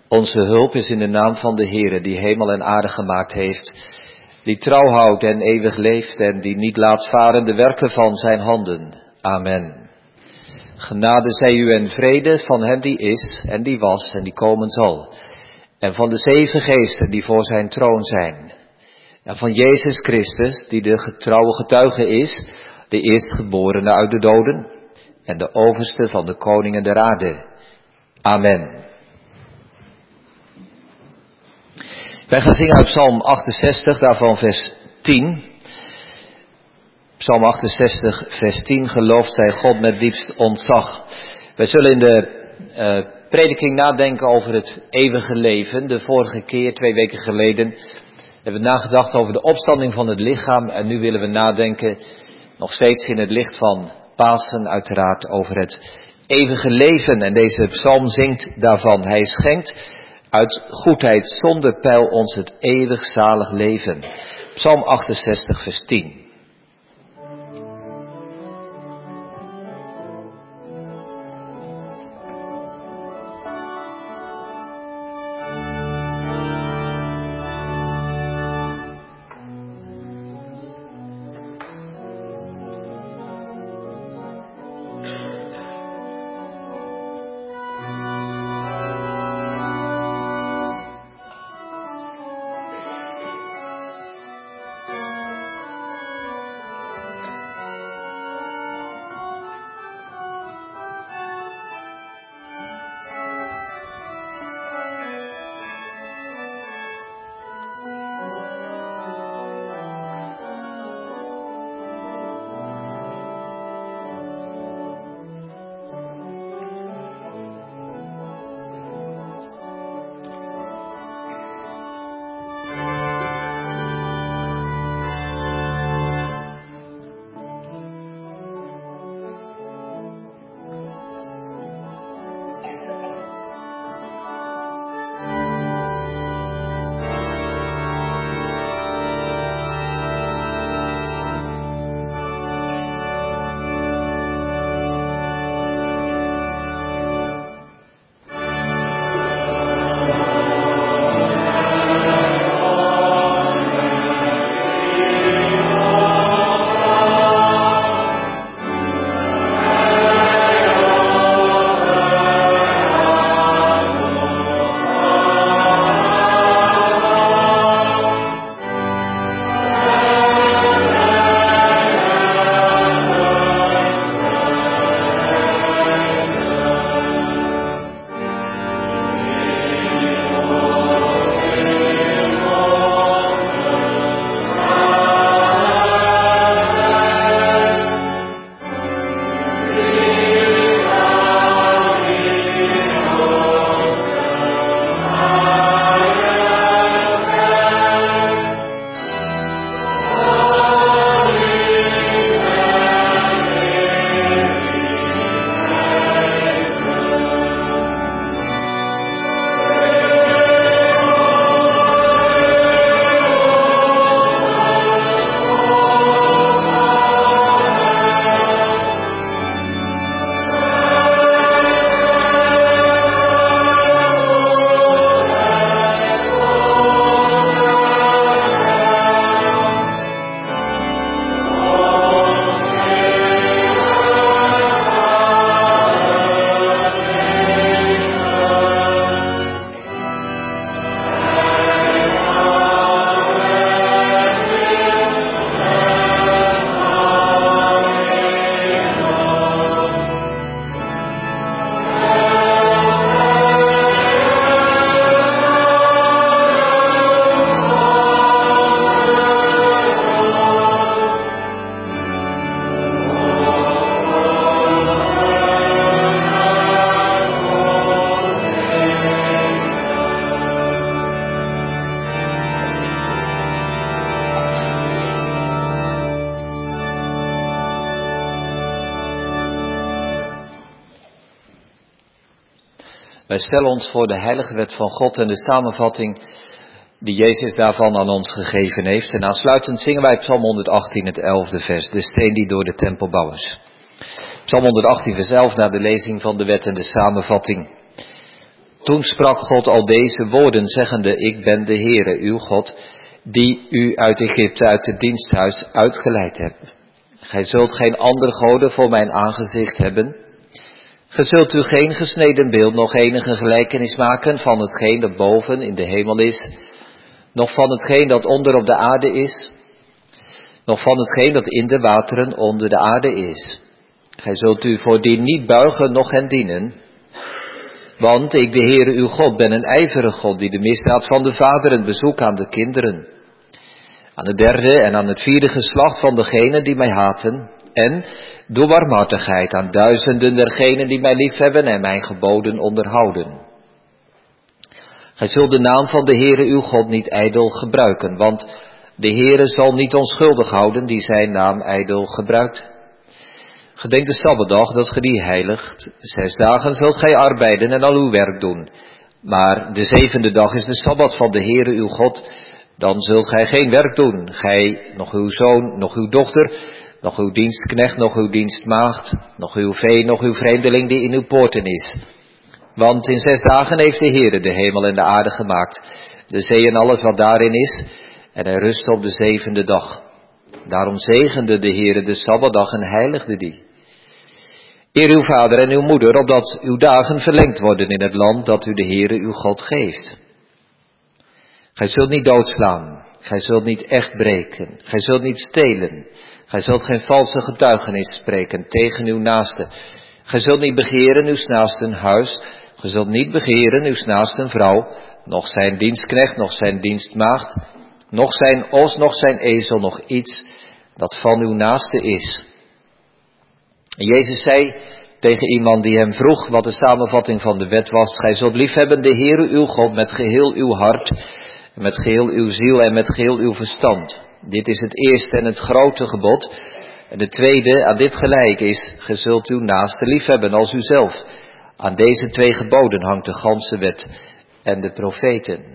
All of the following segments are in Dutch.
Onze hulp is in de naam van de Heere, die hemel en aarde gemaakt heeft, die trouw houdt en eeuwig leeft en die niet laat varen de werken van zijn handen. Amen. Genade zij u en vrede van hem die is en die was en die komen zal. En van de 7 geesten die voor zijn troon zijn. En van Jezus Christus, die de getrouwe getuige is, de eerstgeborene uit de doden en de overste van de koningen der aarde. Amen. Wij gaan zingen uit Psalm 68, daarvan vers 10. Psalm 68, vers 10, gelooft zij God met diepst ontzag. Wij zullen in de prediking nadenken over het eeuwige leven. De vorige keer, 2 weken geleden, hebben we nagedacht over de opstanding van het lichaam. En nu willen we nadenken, nog steeds in het licht van Pasen, uiteraard over het eeuwige leven. En deze psalm zingt daarvan. Hij schenkt uit goedheid zonder peil ons het eeuwig zalig leven. Psalm 68, vers 10. Wij stellen ons voor de heilige wet van God en de samenvatting die Jezus daarvan aan ons gegeven heeft. En aansluitend zingen wij Psalm 118, het 11e vers, de steen die door de tempelbouwers. Psalm 118, vers 11, na de lezing van de wet en de samenvatting. Toen sprak God al deze woorden, zeggende, ik ben de Heere, uw God, die u uit Egypte, uit het diensthuis uitgeleid heb. Gij zult geen andere goden voor mijn aangezicht hebben. Gij zult u geen gesneden beeld, nog enige gelijkenis maken van hetgeen dat boven in de hemel is, nog van hetgeen dat onder op de aarde is, nog van hetgeen dat in de wateren onder de aarde is. Gij zult u voor die niet buigen, noch hen dienen. Want ik, de Heere uw God, ben een ijverige God, die de misdaad van de vaderen bezoekt aan de kinderen. Aan het derde en aan het vierde geslacht van degenen die mij haten. En door barmhartigheid aan duizenden dergenen die mij liefhebben en mijn geboden onderhouden. Gij zult de naam van de Heere uw God niet ijdel gebruiken, want de Heere zal niet onschuldig houden die zijn naam ijdel gebruikt. Gedenk de Sabbatdag dat ge die heiligt. 6 dagen zult gij arbeiden en al uw werk doen. Maar de 7e dag is de Sabbat van de Heere uw God. Dan zult gij geen werk doen. Gij, nog uw zoon, nog uw dochter, nog uw dienstknecht, nog uw dienstmaagd, nog uw vee, nog uw vreemdeling die in uw poorten is. Want in 6 dagen heeft de Heere de hemel en de aarde gemaakt, de zee en alles wat daarin is, en hij rustte op de 7e dag. Daarom zegende de Heere de Sabbatdag en heiligde die. Eer uw vader en uw moeder, opdat uw dagen verlengd worden in het land dat u de Heere uw God geeft. Gij zult niet doodslaan, gij zult niet echt breken, gij zult niet stelen, gij zult geen valse getuigenis spreken tegen uw naaste. Gij zult niet begeren uw naasten huis, gij zult niet begeren uw naasten vrouw, noch zijn dienstknecht, noch zijn dienstmaagd, noch zijn os, noch zijn ezel, nog iets dat van uw naaste is. En Jezus zei tegen iemand die hem vroeg wat de samenvatting van de wet was, gij zult liefhebben de Heere uw God met geheel uw hart, met geheel uw ziel en met geheel uw verstand. Dit is het eerste en het grote gebod. En de tweede aan dit gelijk is, gij zult uw naaste liefhebben als uzelf. Aan deze 2 geboden hangt de ganse wet en de profeten.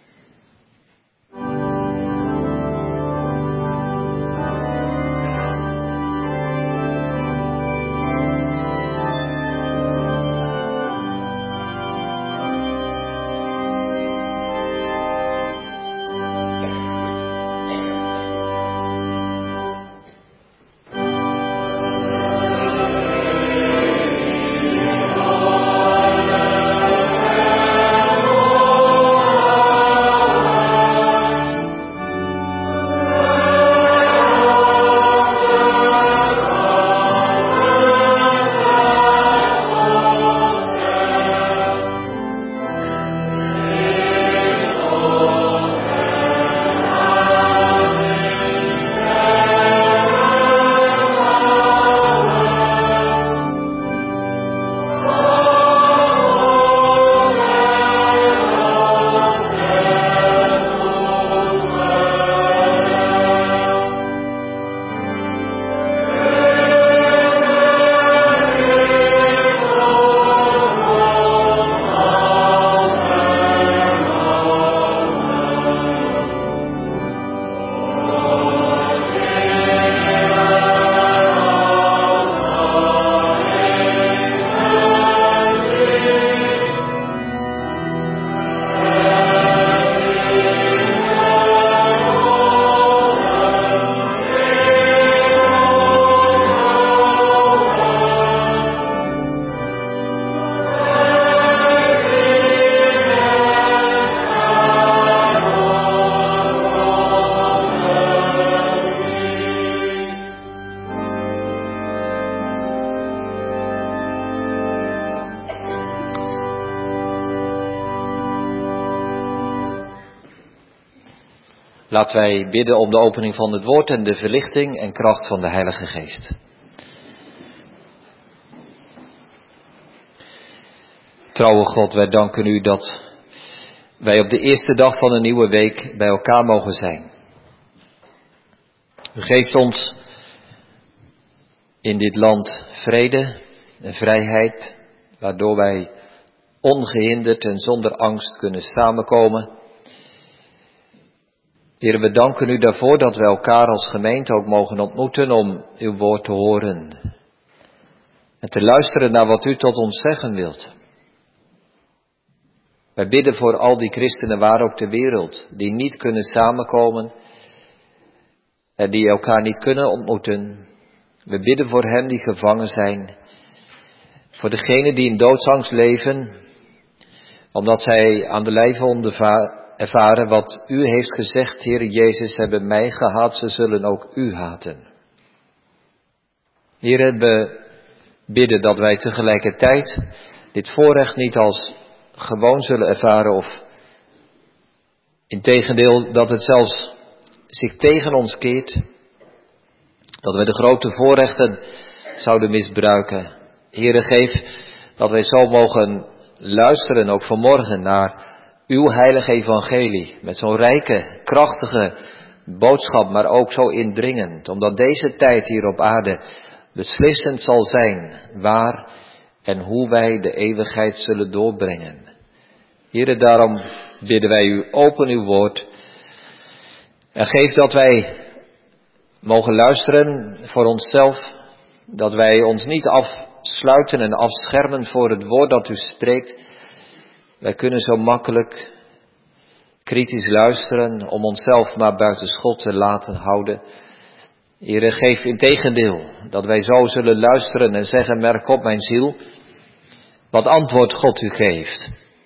Laten wij bidden om de opening van het woord en de verlichting en kracht van de Heilige Geest. Trouwe God, wij danken u dat wij op de eerste dag van een nieuwe week bij elkaar mogen zijn. U geeft ons in dit land vrede en vrijheid, waardoor wij ongehinderd en zonder angst kunnen samenkomen. Heer, we danken u daarvoor dat we elkaar als gemeente ook mogen ontmoeten om uw woord te horen. En te luisteren naar wat u tot ons zeggen wilt. Wij bidden voor al die christenen waar ook ter wereld, die niet kunnen samenkomen en die elkaar niet kunnen ontmoeten. We bidden voor hen die gevangen zijn, voor degenen die in doodsangst leven, omdat zij aan de lijve ervaren wat u heeft gezegd, Heere Jezus, hebben mij gehaat, ze zullen ook u haten. Heere, we bidden dat wij tegelijkertijd dit voorrecht niet als gewoon zullen ervaren of integendeel dat het zelfs zich tegen ons keert, dat we de grote voorrechten zouden misbruiken. Heere, geef dat wij zo mogen luisteren, ook vanmorgen, naar uw heilige evangelie, met zo'n rijke, krachtige boodschap, maar ook zo indringend, omdat deze tijd hier op aarde beslissend zal zijn waar en hoe wij de eeuwigheid zullen doorbrengen. Heere, daarom bidden wij u, open uw woord en geef dat wij mogen luisteren voor onszelf, dat wij ons niet afsluiten en afschermen voor het woord dat u spreekt. Wij kunnen zo makkelijk kritisch luisteren om onszelf maar buiten schot te laten houden. Heere, geef integendeel dat wij zo zullen luisteren en zeggen, merk op mijn ziel, wat antwoord God u geeft.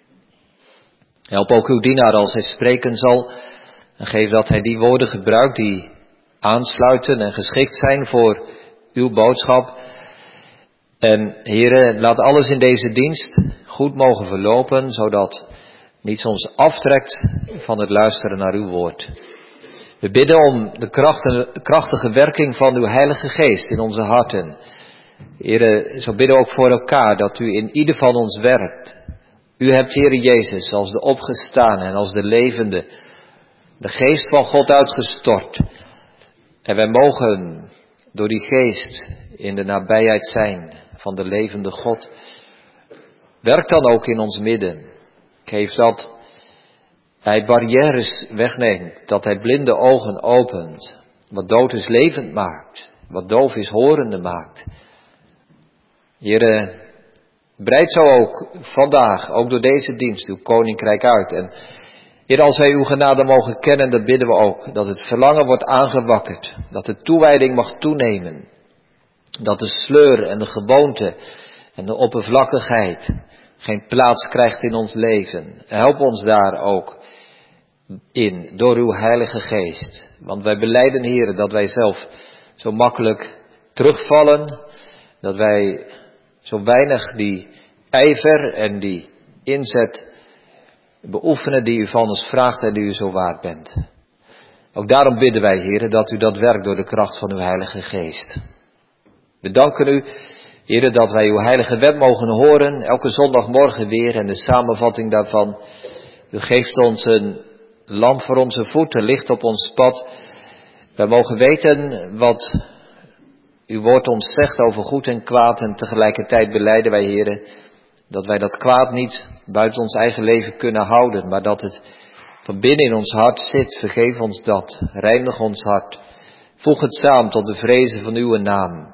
Help ook uw dienaar als hij spreken zal en geef dat hij die woorden gebruikt die aansluiten en geschikt zijn voor uw boodschap. En Heere, laat alles in deze dienst goed mogen verlopen, zodat niets ons aftrekt van het luisteren naar uw woord. We bidden om de krachtige werking van uw Heilige Geest in onze harten. Heere, zo bidden we ook voor elkaar dat u in ieder van ons werkt. U hebt, Heere Jezus, als de opgestaan en als de levende, de Geest van God uitgestort. En wij mogen door die Geest in de nabijheid zijn van de levende God. Werk dan ook in ons midden. Geef dat hij barrières wegneemt, dat hij blinde ogen opent, wat dood is levend maakt, wat doof is horende maakt. Heere, breid zo ook vandaag, ook door deze dienst, uw koninkrijk uit. En Heer, als wij uw genade mogen kennen, dan bidden we ook dat het verlangen wordt aangewakkerd, dat de toewijding mag toenemen, dat de sleur en de gewoonte en de oppervlakkigheid geen plaats krijgt in ons leven. Help ons daar ook in, door uw Heilige Geest. Want wij belijden, Heer, dat wij zelf zo makkelijk terugvallen, dat wij zo weinig die ijver en die inzet beoefenen die u van ons vraagt en die u zo waard bent. Ook daarom bidden wij, Heer, dat u dat werkt door de kracht van uw Heilige Geest. We danken u, Heer, dat wij uw heilige wet mogen horen, elke zondagmorgen weer en de samenvatting daarvan. U geeft ons een lamp voor onze voeten, licht op ons pad. Wij mogen weten wat uw woord ons zegt over goed en kwaad en tegelijkertijd belijden wij, Heer, dat wij dat kwaad niet buiten ons eigen leven kunnen houden, maar dat het van binnen in ons hart zit. Vergeef ons dat, reinig ons hart, voeg het samen tot de vrezen van uw naam.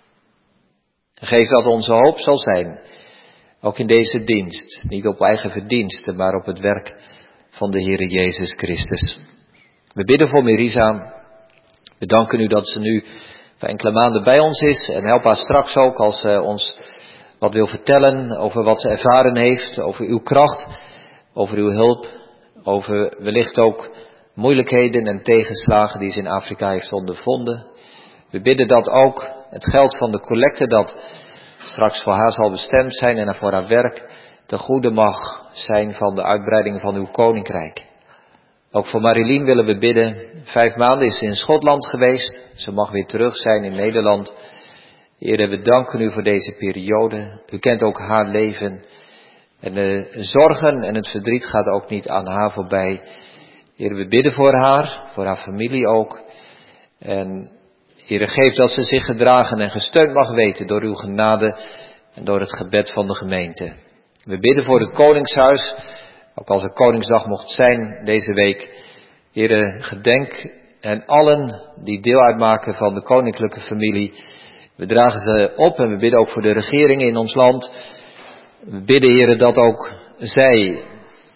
Geef dat onze hoop zal zijn, ook in deze dienst, niet op eigen verdiensten, maar op het werk van de Heere Jezus Christus. We bidden voor Mirisa. We danken u dat ze nu voor enkele maanden bij ons is en help haar straks ook als ze ons wat wil vertellen over wat ze ervaren heeft, over uw kracht, over uw hulp, over wellicht ook moeilijkheden en tegenslagen die ze in Afrika heeft ondervonden. We bidden dat ook het geld van de collecte dat straks voor haar zal bestemd zijn en voor haar werk ten goede mag zijn van de uitbreiding van uw koninkrijk. Ook voor Marilien willen we bidden. 5 maanden is ze in Schotland geweest. Ze mag weer terug zijn in Nederland. Heer, we danken u voor deze periode. U kent ook haar leven. En de zorgen en het verdriet gaat ook niet aan haar voorbij. Heer, we bidden voor haar familie ook. En Heer, geef dat ze zich gedragen en gesteund mag weten door uw genade en door het gebed van de gemeente. We bidden voor het Koningshuis, ook als het Koningsdag mocht zijn deze week. Heer, gedenk en allen die deel uitmaken van de koninklijke familie. We dragen ze op en we bidden ook voor de regeringen in ons land. We bidden, Heer, dat ook zij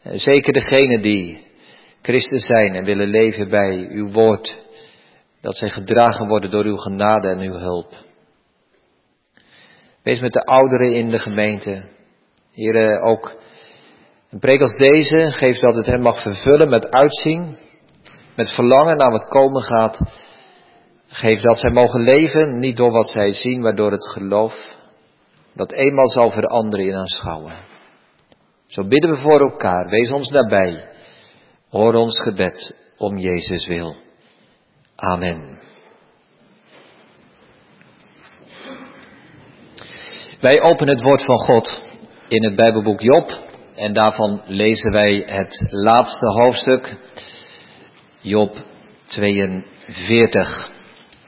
Zeker degenen die Christus zijn en willen leven bij uw woord, dat zij gedragen worden door uw genade en uw hulp. Wees met de ouderen in de gemeente. Heere, ook een preek als deze, geef dat het hen mag vervullen met uitzien, met verlangen naar wat komen gaat. Geef dat zij mogen leven, niet door wat zij zien, maar door het geloof, dat eenmaal zal veranderen in aanschouwen. Zo bidden we voor elkaar, wees ons nabij. Hoor ons gebed om Jezus wil. Amen. Wij openen het woord van God in het Bijbelboek Job en daarvan lezen wij het laatste hoofdstuk, Job 42.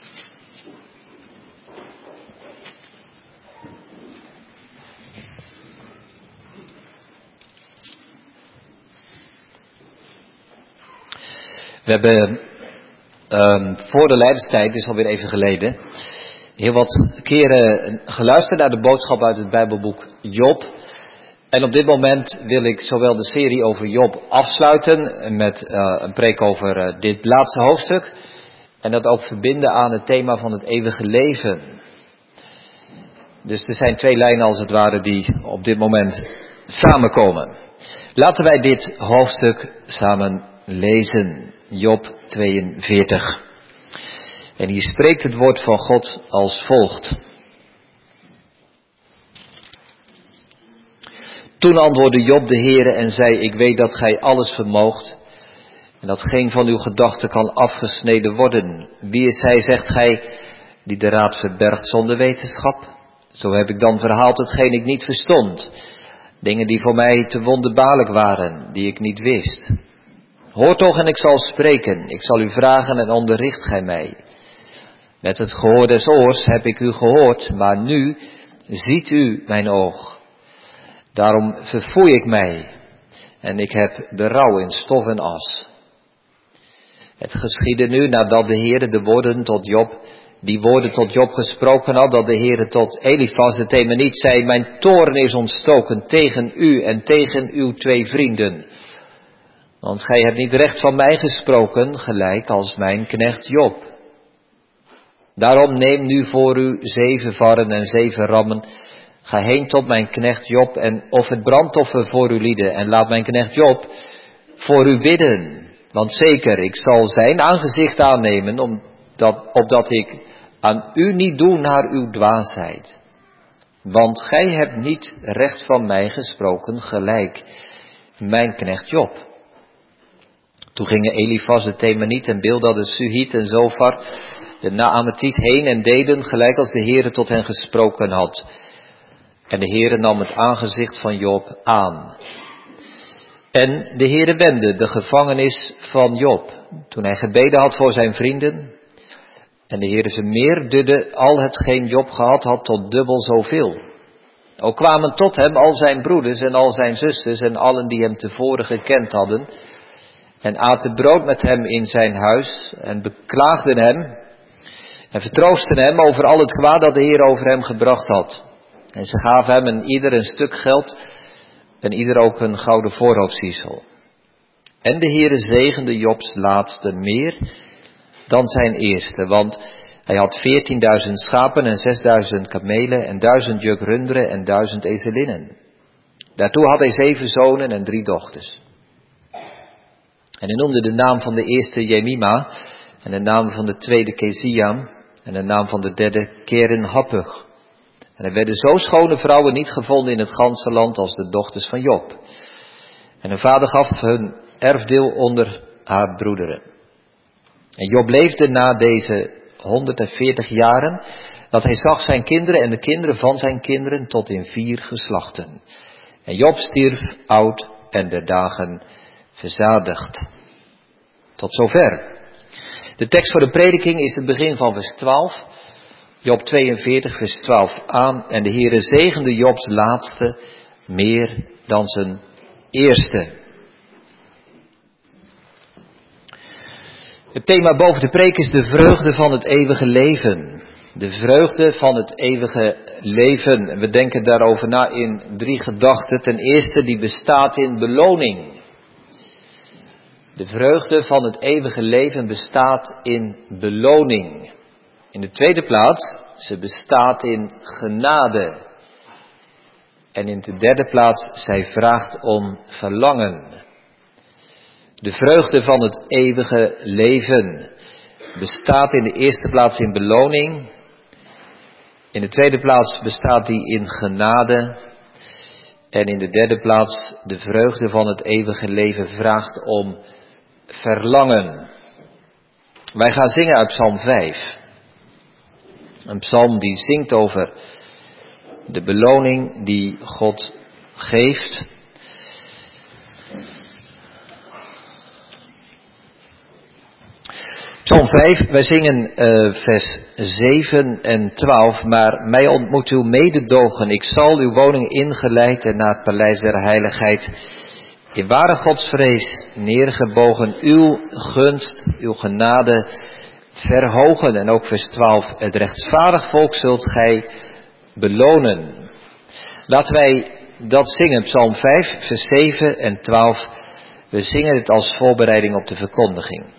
We hebben voor de Lijdenstijd, is alweer even geleden, heel wat keren geluisterd naar de boodschap uit het Bijbelboek Job. En op dit moment wil ik zowel de serie over Job afsluiten met een preek over dit laatste hoofdstuk. En dat ook verbinden aan het thema van het eeuwige leven. Dus er zijn twee lijnen als het ware die op dit moment samenkomen. Laten wij dit hoofdstuk samen lezen. Job 42. En hier spreekt het woord van God als volgt. Toen antwoordde Job de Heere en zei, ik weet dat gij alles vermoogt en dat geen van uw gedachten kan afgesneden worden. Wie is hij, zegt gij, die de raad verbergt zonder wetenschap? Zo heb ik dan verhaald hetgeen ik niet verstond. Dingen die voor mij te wonderbaarlijk waren, die ik niet wist. Hoor toch en ik zal spreken, ik zal u vragen en onderricht gij mij. Met het gehoor des oors heb ik u gehoord, maar nu ziet u mijn oog. Daarom verfoei ik mij en ik heb berouw in stof en as. Het geschiedde nu nadat de Heere de woorden tot Job, die woorden tot Job gesproken had, dat de Heere tot Elifas de Temeniet zei, mijn toorn is ontstoken tegen u en tegen uw 2 vrienden. Want gij hebt niet recht van mij gesproken, gelijk als mijn knecht Job. Daarom neem nu voor u 7 varren en 7 rammen. Ga heen tot mijn knecht Job en offer brandoffer voor uw lieden. En laat mijn knecht Job voor u bidden. Want zeker, ik zal zijn aangezicht aannemen, opdat ik aan u niet doe naar uw dwaasheid. Want gij hebt niet recht van mij gesproken, gelijk mijn knecht Job. Toen gingen Elifas de Temeniet en Bildad de Suhiet en Zofar de Naametiet heen en deden gelijk als de Heere tot hen gesproken had. En de Heere nam het aangezicht van Job aan. En de Heere wendde de gevangenis van Job, toen hij gebeden had voor zijn vrienden. En de Heere vermeerderde al hetgeen Job gehad had tot dubbel zoveel. Ook kwamen tot hem al zijn broeders en al zijn zusters en allen die hem tevoren gekend hadden. En aten brood met hem in zijn huis en beklaagden hem en vertroosten hem over al het kwaad dat de Heer over hem gebracht had. En ze gaven hem een ieder een stuk geld en ieder ook een gouden voorhoofdsciesel. En de Heere zegende Jobs laatste meer dan zijn eerste, want hij had 14.000 schapen en 6.000 kamelen en 1000 juk runderen en 1000 ezelinnen. Daartoe had hij 7 zonen en 3 dochters. En hij noemde de naam van de eerste Jemima en de naam van de tweede Keziam en de naam van de derde Keren-Happug. En er werden zo schone vrouwen niet gevonden in het ganse land als de dochters van Job. En hun vader gaf hun erfdeel onder haar broederen. En Job leefde na deze 140 jaren, dat hij zag zijn kinderen en de kinderen van zijn kinderen tot in 4 geslachten. En Job stierf oud en der dagen verzadigd. Tot zover. De tekst voor de prediking is het begin van vers 12. Job 42 vers 12 aan. En de Heere zegende Jobs laatste meer dan zijn eerste. Het thema boven de preek is de vreugde van het eeuwige leven. De vreugde van het eeuwige leven. We denken daarover na in 3 gedachten. Ten eerste, die bestaat in beloning. De vreugde van het eeuwige leven bestaat in beloning. In de tweede plaats, ze bestaat in genade. En in de derde plaats, zij vraagt om verlangen. De vreugde van het eeuwige leven bestaat in de eerste plaats in beloning. In de tweede plaats bestaat die in genade. En in de derde plaats, de vreugde van het eeuwige leven vraagt om verlangen. Wij gaan zingen uit Psalm 5. Een psalm die zingt over de beloning die God geeft. Psalm 5, wij zingen vers 7 en 12. Maar mij ontmoet uw mededogen. Ik zal uw woning ingeleid en naar het paleis der heiligheid. In ware godsvrees neergebogen, uw gunst, uw genade verhogen. En ook vers 12, het rechtvaardig volk zult gij belonen. Laten wij dat zingen, Psalm 5, vers 7 en 12. We zingen het als voorbereiding op de verkondiging.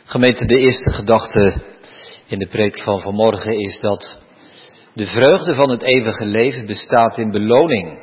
Gemeente, de eerste gedachte in de preek van vanmorgen is dat de vreugde van het eeuwige leven bestaat in beloning.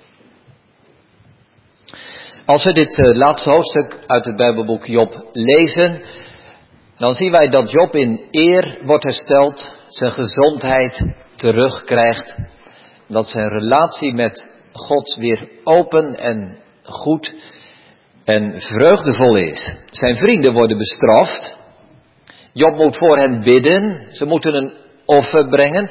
Als we dit laatste hoofdstuk uit het Bijbelboek Job lezen, dan zien wij dat Job in eer wordt hersteld, zijn gezondheid terugkrijgt, dat zijn relatie met God weer open en goed en vreugdevol is. Zijn vrienden worden bestraft. Job moet voor hen bidden. Ze moeten een offer brengen.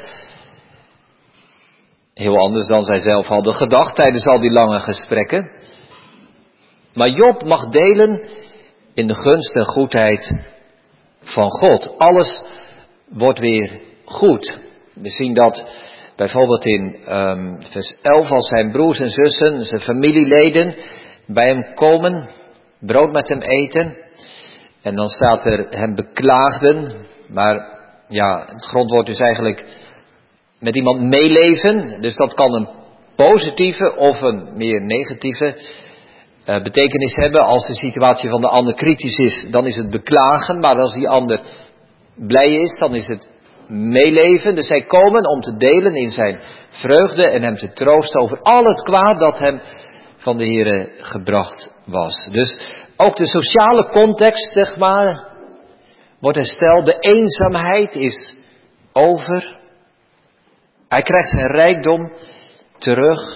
Heel anders dan zij zelf hadden gedacht tijdens al die lange gesprekken. Maar Job mag delen in de gunst en goedheid van God. Alles wordt weer goed. We zien dat bijvoorbeeld in vers 11 als zijn broers en zussen, zijn familieleden bij hem komen, brood met hem eten. En dan staat er hem beklaagden, maar ja, het grondwoord is eigenlijk met iemand meeleven. Dus dat kan een positieve of een meer negatieve betekenis hebben. Als de situatie van de ander kritisch is, dan is het beklagen. Maar als die ander blij is, dan is het meeleven. Dus zij komen om te delen in zijn vreugde en hem te troosten over al het kwaad dat hem van de Heere gebracht was. Dus ook de sociale context, zeg maar, wordt hersteld. De eenzaamheid is over. Hij krijgt zijn rijkdom terug.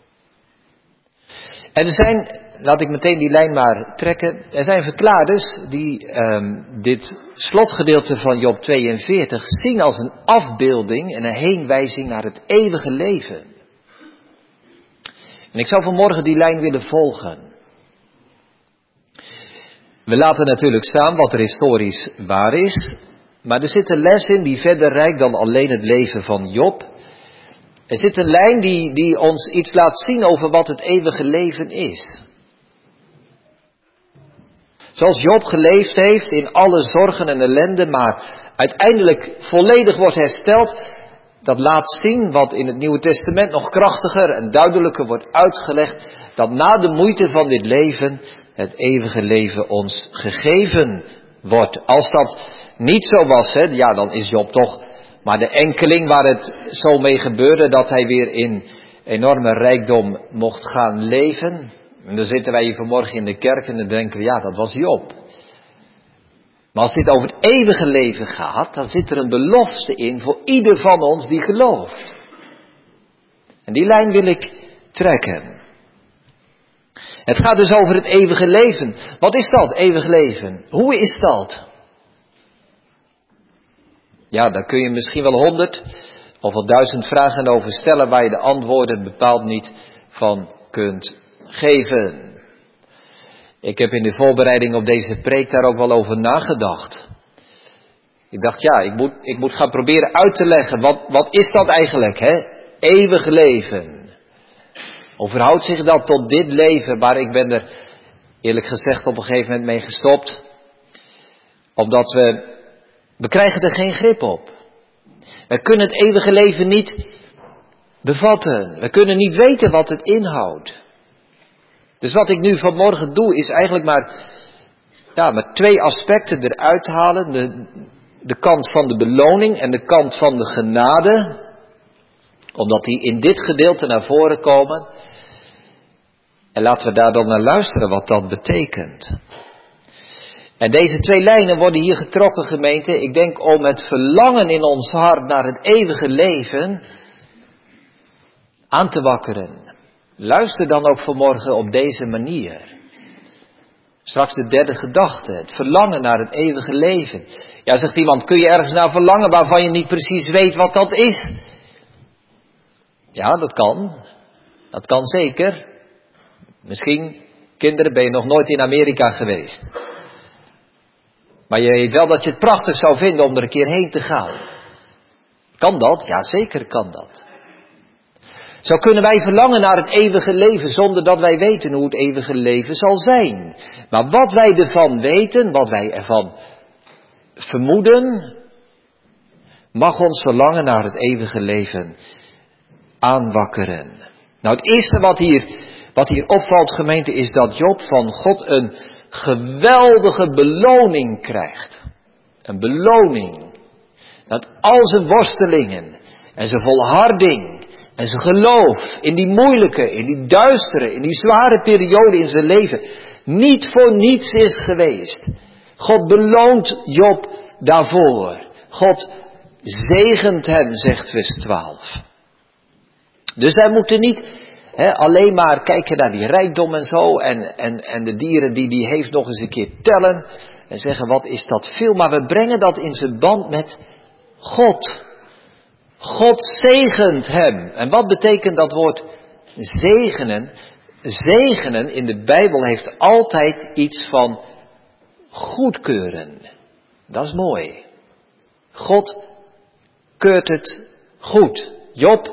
En er zijn, laat ik meteen die lijn maar trekken, er zijn verklaarders die dit slotgedeelte van Job 42 zien als een afbeelding en een heenwijzing naar het eeuwige leven. En ik zou vanmorgen die lijn willen volgen. We laten natuurlijk staan wat er historisch waar is, maar er zit een les in die verder reikt dan alleen het leven van Job. Er zit een lijn die ons iets laat zien over wat het eeuwige leven is. Zoals Job geleefd heeft in alle zorgen en ellende, maar uiteindelijk volledig wordt hersteld, dat laat zien wat in het Nieuwe Testament nog krachtiger en duidelijker wordt uitgelegd, dat na de moeite van dit leven het eeuwige leven ons gegeven wordt. Als dat niet zo was, ja, dan is Job toch maar de enkeling waar het zo mee gebeurde dat hij weer in enorme rijkdom mocht gaan leven. En dan zitten wij hier vanmorgen in de kerk en dan denken we, ja, dat was Job. Maar als dit over het eeuwige leven gaat, dan zit er een belofte in voor ieder van ons die gelooft. En die lijn wil ik trekken. Het gaat dus over het eeuwige leven. Wat is dat, eeuwig leven? Hoe is dat? Ja, daar kun je misschien wel 100 of wel 1000 vragen over stellen waar je de antwoorden bepaald niet van kunt geven. Ik heb in de voorbereiding op deze preek daar ook wel over nagedacht. Ik dacht, ja, ik moet gaan proberen uit te leggen, wat is dat eigenlijk, hè? Eeuwig leven. Hoe verhoudt zich dat tot dit leven? Maar ik ben er eerlijk gezegd op een gegeven moment mee gestopt. Omdat we krijgen er geen grip op. We kunnen het eeuwige leven niet bevatten. We kunnen niet weten wat het inhoudt. Dus wat ik nu vanmorgen doe is eigenlijk maar 2 aspecten eruit halen. De kant van de beloning en de kant van de genade. Omdat die in dit gedeelte naar voren komen. En laten we daar dan naar luisteren wat dat betekent. En deze 2 lijnen worden hier getrokken, gemeente. Ik denk om het verlangen in ons hart naar het eeuwige leven aan te wakkeren. Luister dan ook vanmorgen op deze manier. Straks de 3e gedachte, het verlangen naar het eeuwige leven. Ja, zegt iemand, kun je ergens naar verlangen waarvan je niet precies weet wat dat is? Ja, dat kan. Dat kan zeker. Misschien, kinderen, ben je nog nooit in Amerika geweest. Maar je weet wel dat je het prachtig zou vinden om er een keer heen te gaan. Kan dat? Ja, zeker kan dat. Zo kunnen wij verlangen naar het eeuwige leven zonder dat wij weten hoe het eeuwige leven zal zijn. Maar wat wij ervan weten, wat wij ervan vermoeden, mag ons verlangen naar het eeuwige leven aanwakkeren. Nou, het eerste wat hier opvalt, gemeente, is dat Job van God een geweldige beloning krijgt. Een beloning. Dat al zijn worstelingen en zijn volharding en zijn geloof in die moeilijke, in die duistere, in die zware periode in zijn leven niet voor niets is geweest. God beloont Job daarvoor. God zegent hem, zegt vers 12. Dus wij moeten niet alleen maar kijken naar die rijkdom en zo en de dieren die heeft nog eens een keer tellen en zeggen wat is dat veel. Maar we brengen dat in zijn band met God. God zegent hem. En wat betekent dat woord zegenen? Zegenen in de Bijbel heeft altijd iets van goedkeuren. Dat is mooi. God keurt het goed. Job,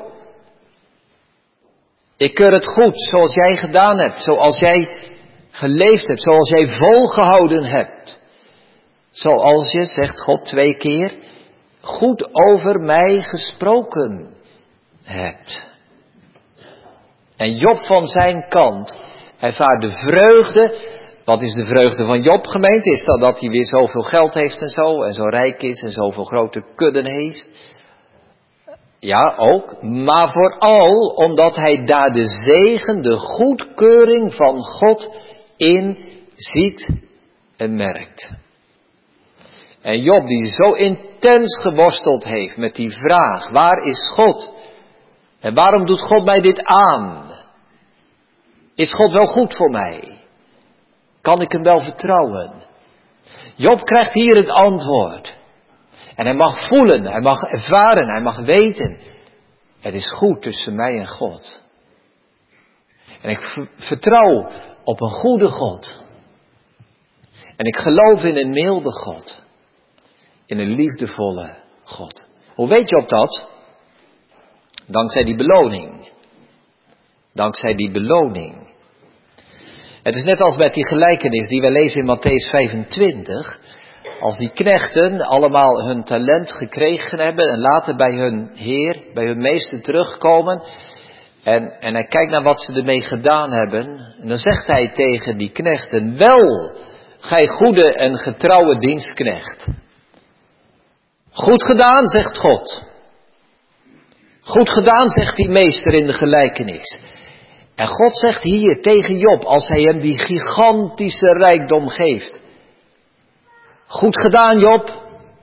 ik keur het goed zoals jij gedaan hebt, zoals jij geleefd hebt, zoals jij volgehouden hebt. Zoals je, zegt God 2 keer, goed over mij gesproken hebt. En Job van zijn kant ervaart de vreugde. Wat is de vreugde van Job, gemeente? Is dat hij weer zoveel geld heeft en zo rijk is en zoveel grote kudden heeft? Ja, ook. Maar vooral omdat hij daar de zegen, de goedkeuring van God in ziet en merkt. En Job die zo intens geworsteld heeft met die vraag, waar is God? En waarom doet God mij dit aan? Is God wel goed voor mij? Kan ik hem wel vertrouwen? Job krijgt hier het antwoord. En hij mag voelen, hij mag ervaren, hij mag weten. Het is goed tussen mij en God. En ik vertrouw op een goede God. En ik geloof in een milde God. In een liefdevolle God. Hoe weet Job dat? Dankzij die beloning. Dankzij die beloning. Het is net als met die gelijkenis die we lezen in Mattheüs 25. Als die knechten allemaal hun talent gekregen hebben en later bij hun heer, bij hun meester terugkomen. En hij kijkt naar wat ze ermee gedaan hebben. En dan zegt hij tegen die knechten, wel, gij goede en getrouwe dienstknecht. Goed gedaan, zegt God. Goed gedaan, zegt die meester in de gelijkenis. En God zegt hier tegen Job, als hij hem die gigantische rijkdom geeft. Goed gedaan, Job.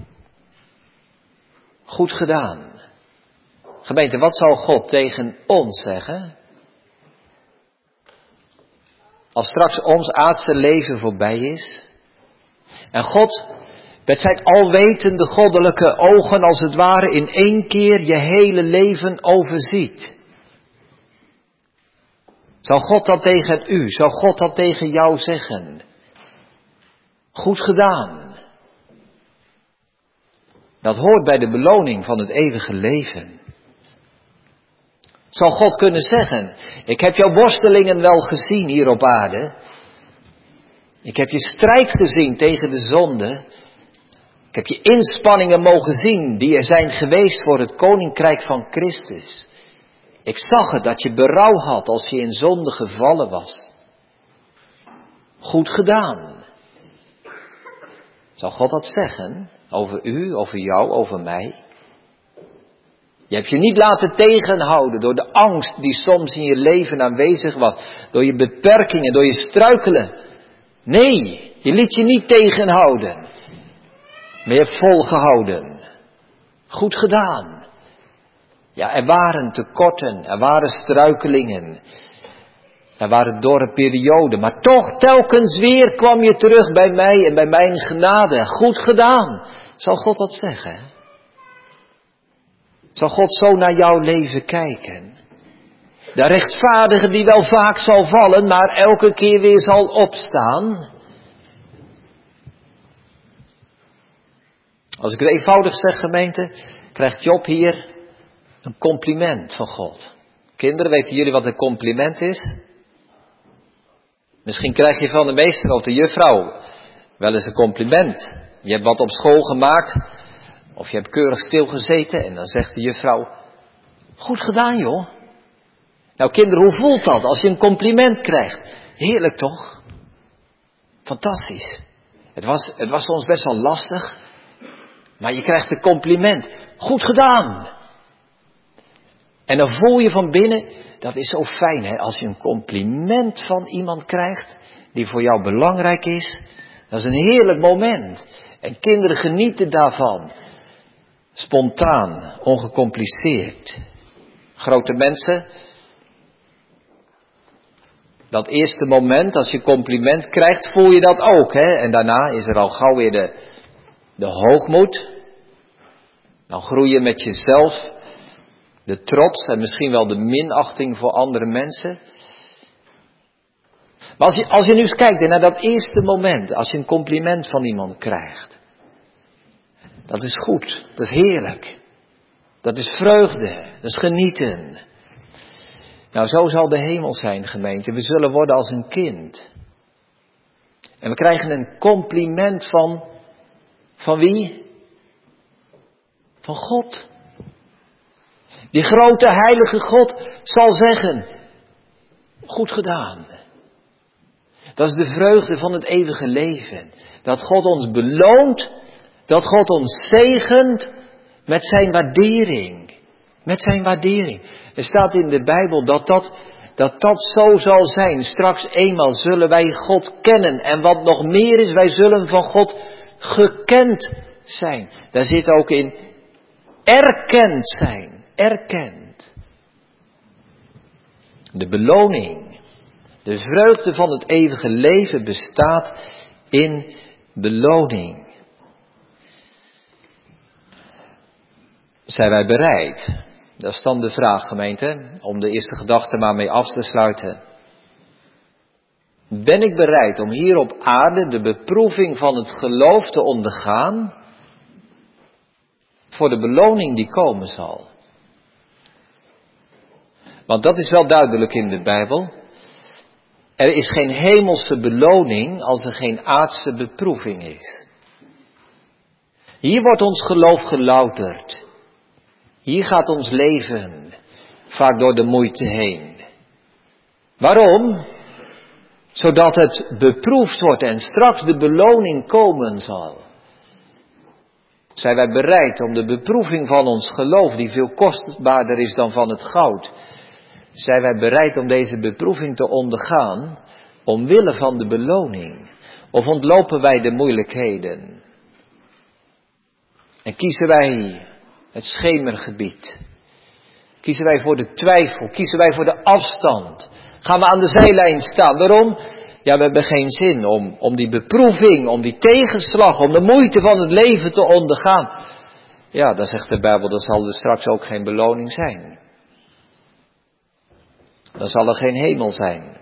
Goed gedaan. Gemeente, wat zal God tegen ons zeggen? Als straks ons aardse leven voorbij is. En God met zijn alwetende goddelijke ogen als het ware in 1 keer je hele leven overziet. Zal God dat tegen u, zal God dat tegen jou zeggen? Goed gedaan. Dat hoort bij de beloning van het eeuwige leven. Zal God kunnen zeggen, ik heb jouw worstelingen wel gezien hier op aarde. Ik heb je strijd gezien tegen de zonde. Ik heb je inspanningen mogen zien die er zijn geweest voor het koninkrijk van Christus. Ik zag het dat je berouw had als je in zonde gevallen was. Goed gedaan. Zal God dat zeggen? Over u, over jou, over mij? Je hebt je niet laten tegenhouden door de angst die soms in je leven aanwezig was. Door je beperkingen, door je struikelen. Nee, je liet je niet tegenhouden. Maar je hebt volgehouden. Goed gedaan. Ja, er waren tekorten, er waren struikelingen. Er waren dorre perioden. Maar toch telkens weer kwam je terug bij mij en bij mijn genade. Goed gedaan. Zal God dat zeggen? Zal God zo naar jouw leven kijken? De rechtvaardige die wel vaak zal vallen, maar elke keer weer zal opstaan. Als ik het eenvoudig zeg, gemeente, krijgt Job hier een compliment van God. Kinderen, weten jullie wat een compliment is? Misschien krijg je van de meester of de juffrouw wel eens een compliment. Je hebt wat op school gemaakt, of je hebt keurig stilgezeten en dan zegt de juffrouw, goed gedaan joh. Nou kinderen, hoe voelt dat als je een compliment krijgt? Heerlijk toch? Fantastisch. Het was soms best wel lastig. Maar je krijgt een compliment. Goed gedaan. En dan voel je van binnen, dat is zo fijn hè, als je een compliment van iemand krijgt die voor jou belangrijk is. Dat is een heerlijk moment. En kinderen genieten daarvan. Spontaan, ongecompliceerd. Grote mensen, dat eerste moment als je compliment krijgt, voel je dat ook. Hè? En daarna is er al gauw weer de hoogmoed. Dan groei je met jezelf, de trots en misschien wel de minachting voor andere mensen. Maar als je nu eens kijkt naar dat eerste moment, als je een compliment van iemand krijgt. Dat is goed, dat is heerlijk. Dat is vreugde, dat is genieten. Nou, zo zal de hemel zijn, gemeente. We zullen worden als een kind. En we krijgen een compliment van wie? Van God. Die grote heilige God zal zeggen, goed gedaan. Dat is de vreugde van het eeuwige leven. Dat God ons beloont, dat God ons zegent met zijn waardering. Met zijn waardering. Er staat in de Bijbel dat zo zal zijn. Straks eenmaal zullen wij God kennen. En wat nog meer is, wij zullen van God gekend zijn. Daar zit ook in erkend zijn. Erkend. De beloning. De vreugde van het eeuwige leven bestaat in beloning. Zijn wij bereid? Dat is dan de vraag, gemeente, om de eerste gedachte maar mee af te sluiten. Ben ik bereid om hier op aarde de beproeving van het geloof te ondergaan voor de beloning die komen zal? Want dat is wel duidelijk in de Bijbel. Er is geen hemelse beloning als er geen aardse beproeving is. Hier wordt ons geloof gelouterd. Hier gaat ons leven vaak door de moeite heen. Waarom? Zodat het beproefd wordt en straks de beloning komen zal. Zijn wij bereid om de beproeving van ons geloof, die veel kostbaarder is dan van het goud, zijn wij bereid om deze beproeving te ondergaan, omwille van de beloning? Of ontlopen wij de moeilijkheden? En kiezen wij het schemergebied? Kiezen wij voor de twijfel? Kiezen wij voor de afstand? Gaan we aan de zijlijn staan? Waarom? Ja, we hebben geen zin om die beproeving, om die tegenslag, om de moeite van het leven te ondergaan. Ja, dan zegt de Bijbel, dat zal er straks ook geen beloning zijn. Dan zal er geen hemel zijn.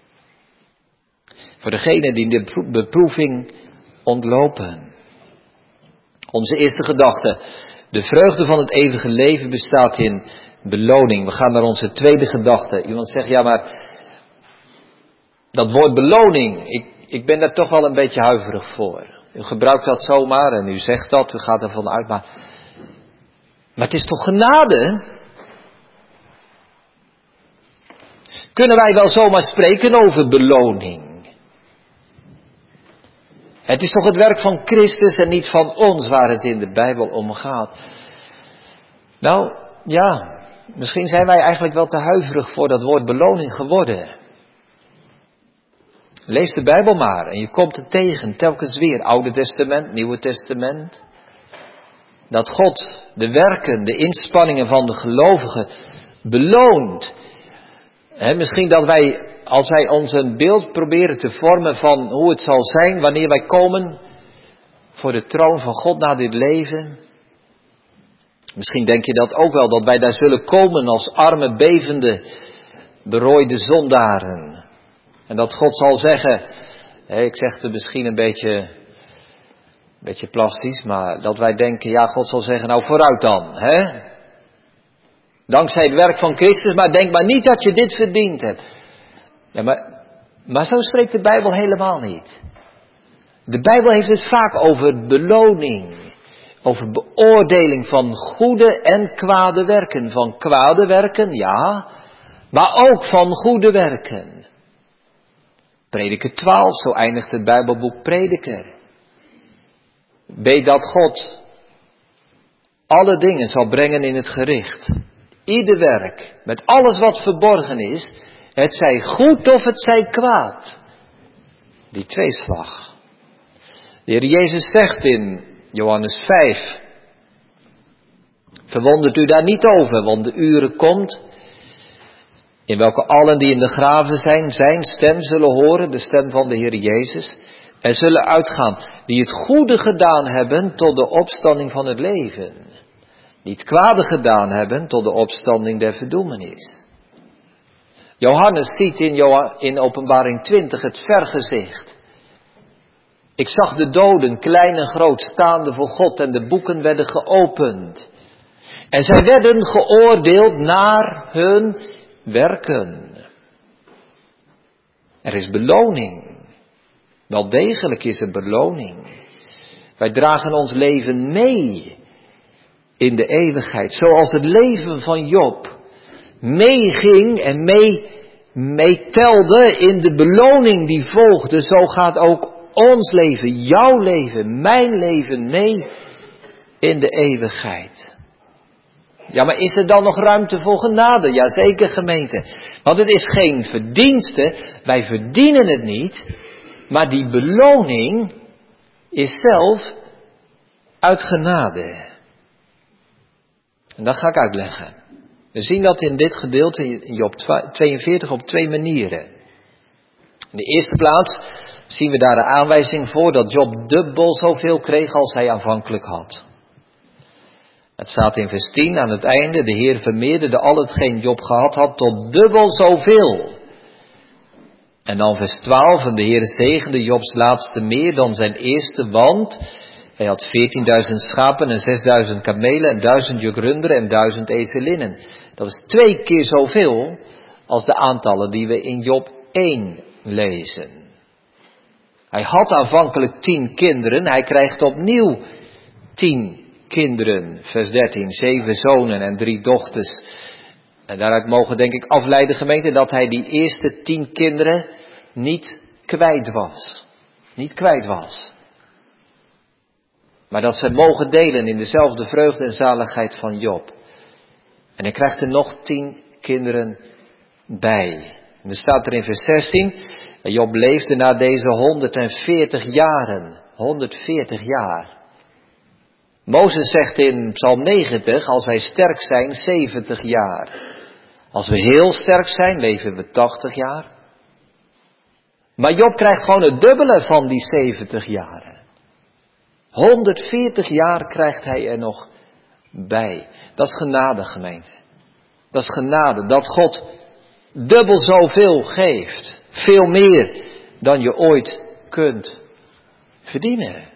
Voor degenen die de beproeving ontlopen. Onze eerste gedachte. De vreugde van het eeuwige leven bestaat in beloning. We gaan naar onze tweede gedachte. Iemand zegt, ja maar dat woord beloning, ik ben daar toch wel een beetje huiverig voor. U gebruikt dat zomaar en u zegt dat, u gaat ervan uit, maar het is toch genade? Kunnen wij wel zomaar spreken over beloning? Het is toch het werk van Christus en niet van ons waar het in de Bijbel om gaat. Nou, ja, misschien zijn wij eigenlijk wel te huiverig voor dat woord beloning geworden. Lees de Bijbel maar en je komt het tegen, telkens weer. Oude Testament, Nieuwe Testament. Dat God de werken, de inspanningen van de gelovigen beloont. Misschien dat wij, als wij ons een beeld proberen te vormen van hoe het zal zijn wanneer wij komen voor de troon van God na dit leven. Misschien denk je dat ook wel, dat wij daar zullen komen als arme, bevende, berooide zondaren. En dat God zal zeggen, ik zeg het misschien een beetje plastisch, maar dat wij denken, ja, God zal zeggen, nou vooruit dan, hè? Dankzij het werk van Christus, maar denk maar niet dat je dit verdiend hebt. Ja, maar zo spreekt de Bijbel helemaal niet. De Bijbel heeft het vaak over beloning. Over beoordeling van goede en kwade werken. Van kwade werken, ja, maar ook van goede werken. Prediker 12, zo eindigt het Bijbelboek Prediker. Weet dat God alle dingen zal brengen in het gericht. Ieder werk, met alles wat verborgen is, het zij goed of het zij kwaad. Die tweeslag. De Heer Jezus zegt in Johannes 5, verwondert u daar niet over, want de uren komt, in welke allen die in de graven zijn stem zullen horen, de stem van de Heer Jezus, en zullen uitgaan, die het goede gedaan hebben tot de opstanding van het leven. Die het kwade gedaan hebben tot de opstanding der verdoemenis. Johannes ziet in Openbaring 20 het vergezicht. Ik zag de doden, klein en groot, staande voor God en de boeken werden geopend. En zij werden geoordeeld naar hun werken. Er is beloning. Wel degelijk is er beloning. Wij dragen ons leven mee in de eeuwigheid. Zoals het leven van Job meeging en meetelde in de beloning die volgde. Zo gaat ook ons leven, jouw leven, mijn leven mee in de eeuwigheid. Ja, maar is er dan nog ruimte voor genade? Jazeker, gemeente. Want het is geen verdienste, wij verdienen het niet, maar die beloning is zelf uit genade. En dat ga ik uitleggen. We zien dat in dit gedeelte in Job 42 op 2 manieren. In de eerste plaats zien we daar de aanwijzing voor dat Job dubbel zoveel kreeg als hij aanvankelijk had. Het staat in vers 10 aan het einde, de Heer vermeerderde al hetgeen Job gehad had tot dubbel zoveel. En dan vers 12, en de Heer zegende Jobs laatste meer dan zijn eerste, want hij had 14.000 schapen en 6.000 kamelen en 1000 juk runderen en 1000 ezelinnen. Dat is 2 keer zoveel als de aantallen die we in Job 1 lezen. Hij had aanvankelijk 10 kinderen, hij krijgt opnieuw 10 kinderen. Vers 13, 7 zonen en 3 dochters. En daaruit mogen denk ik afleiden, gemeente, dat hij die eerste 10 kinderen niet kwijt was. Niet kwijt was. Maar dat ze mogen delen in dezelfde vreugde en zaligheid van Job. En hij krijgt er nog 10 kinderen bij. En er staat er in vers 16, Job leefde na deze 140 jaren. 140 jaar. Mozes zegt in Psalm 90, als wij sterk zijn, 70 jaar. Als we heel sterk zijn, leven we 80 jaar. Maar Job krijgt gewoon het dubbele van die 70 jaren. 140 jaar krijgt hij er nog bij. Dat is genade, gemeente. Dat is genade, dat God dubbel zoveel geeft. Veel meer dan je ooit kunt verdienen.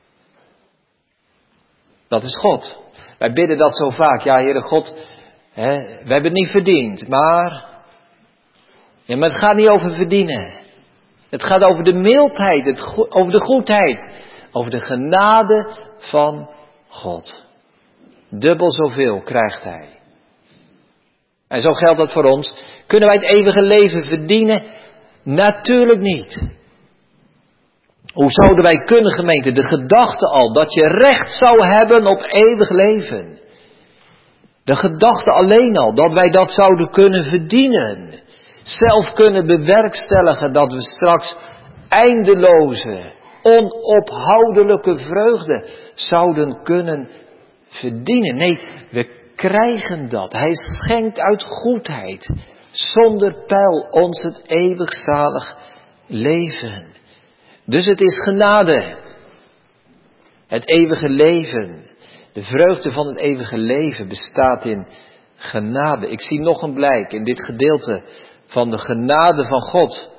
Dat is God. Wij bidden dat zo vaak. Ja, Heere God, we hebben het niet verdiend. Maar het gaat niet over verdienen. Het gaat over de mildheid, over de goedheid. Over de genade van God. Dubbel zoveel krijgt hij. En zo geldt dat voor ons. Kunnen wij het eeuwige leven verdienen? Natuurlijk niet. Hoe zouden wij kunnen, gemeente, de gedachte al dat je recht zou hebben op eeuwig leven. De gedachte alleen al dat wij dat zouden kunnen verdienen. Zelf kunnen bewerkstelligen dat we straks eindeloze, onophoudelijke vreugde zouden kunnen verdienen. Nee, we krijgen dat. Hij schenkt uit goedheid, zonder peil, ons het eeuwig zalig leven. Dus het is genade. Het eeuwige leven. De vreugde van het eeuwige leven bestaat in genade. Ik zie nog een blijk in dit gedeelte van de genade van God.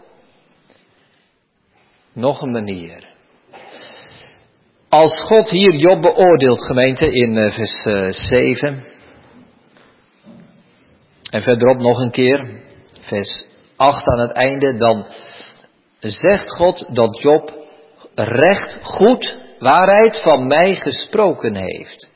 Nog een manier. Als God hier Job beoordeelt, gemeente, in vers 7. En verderop nog een keer, vers 8 aan het einde, dan zegt God dat Job recht, goed, waarheid van mij gesproken heeft.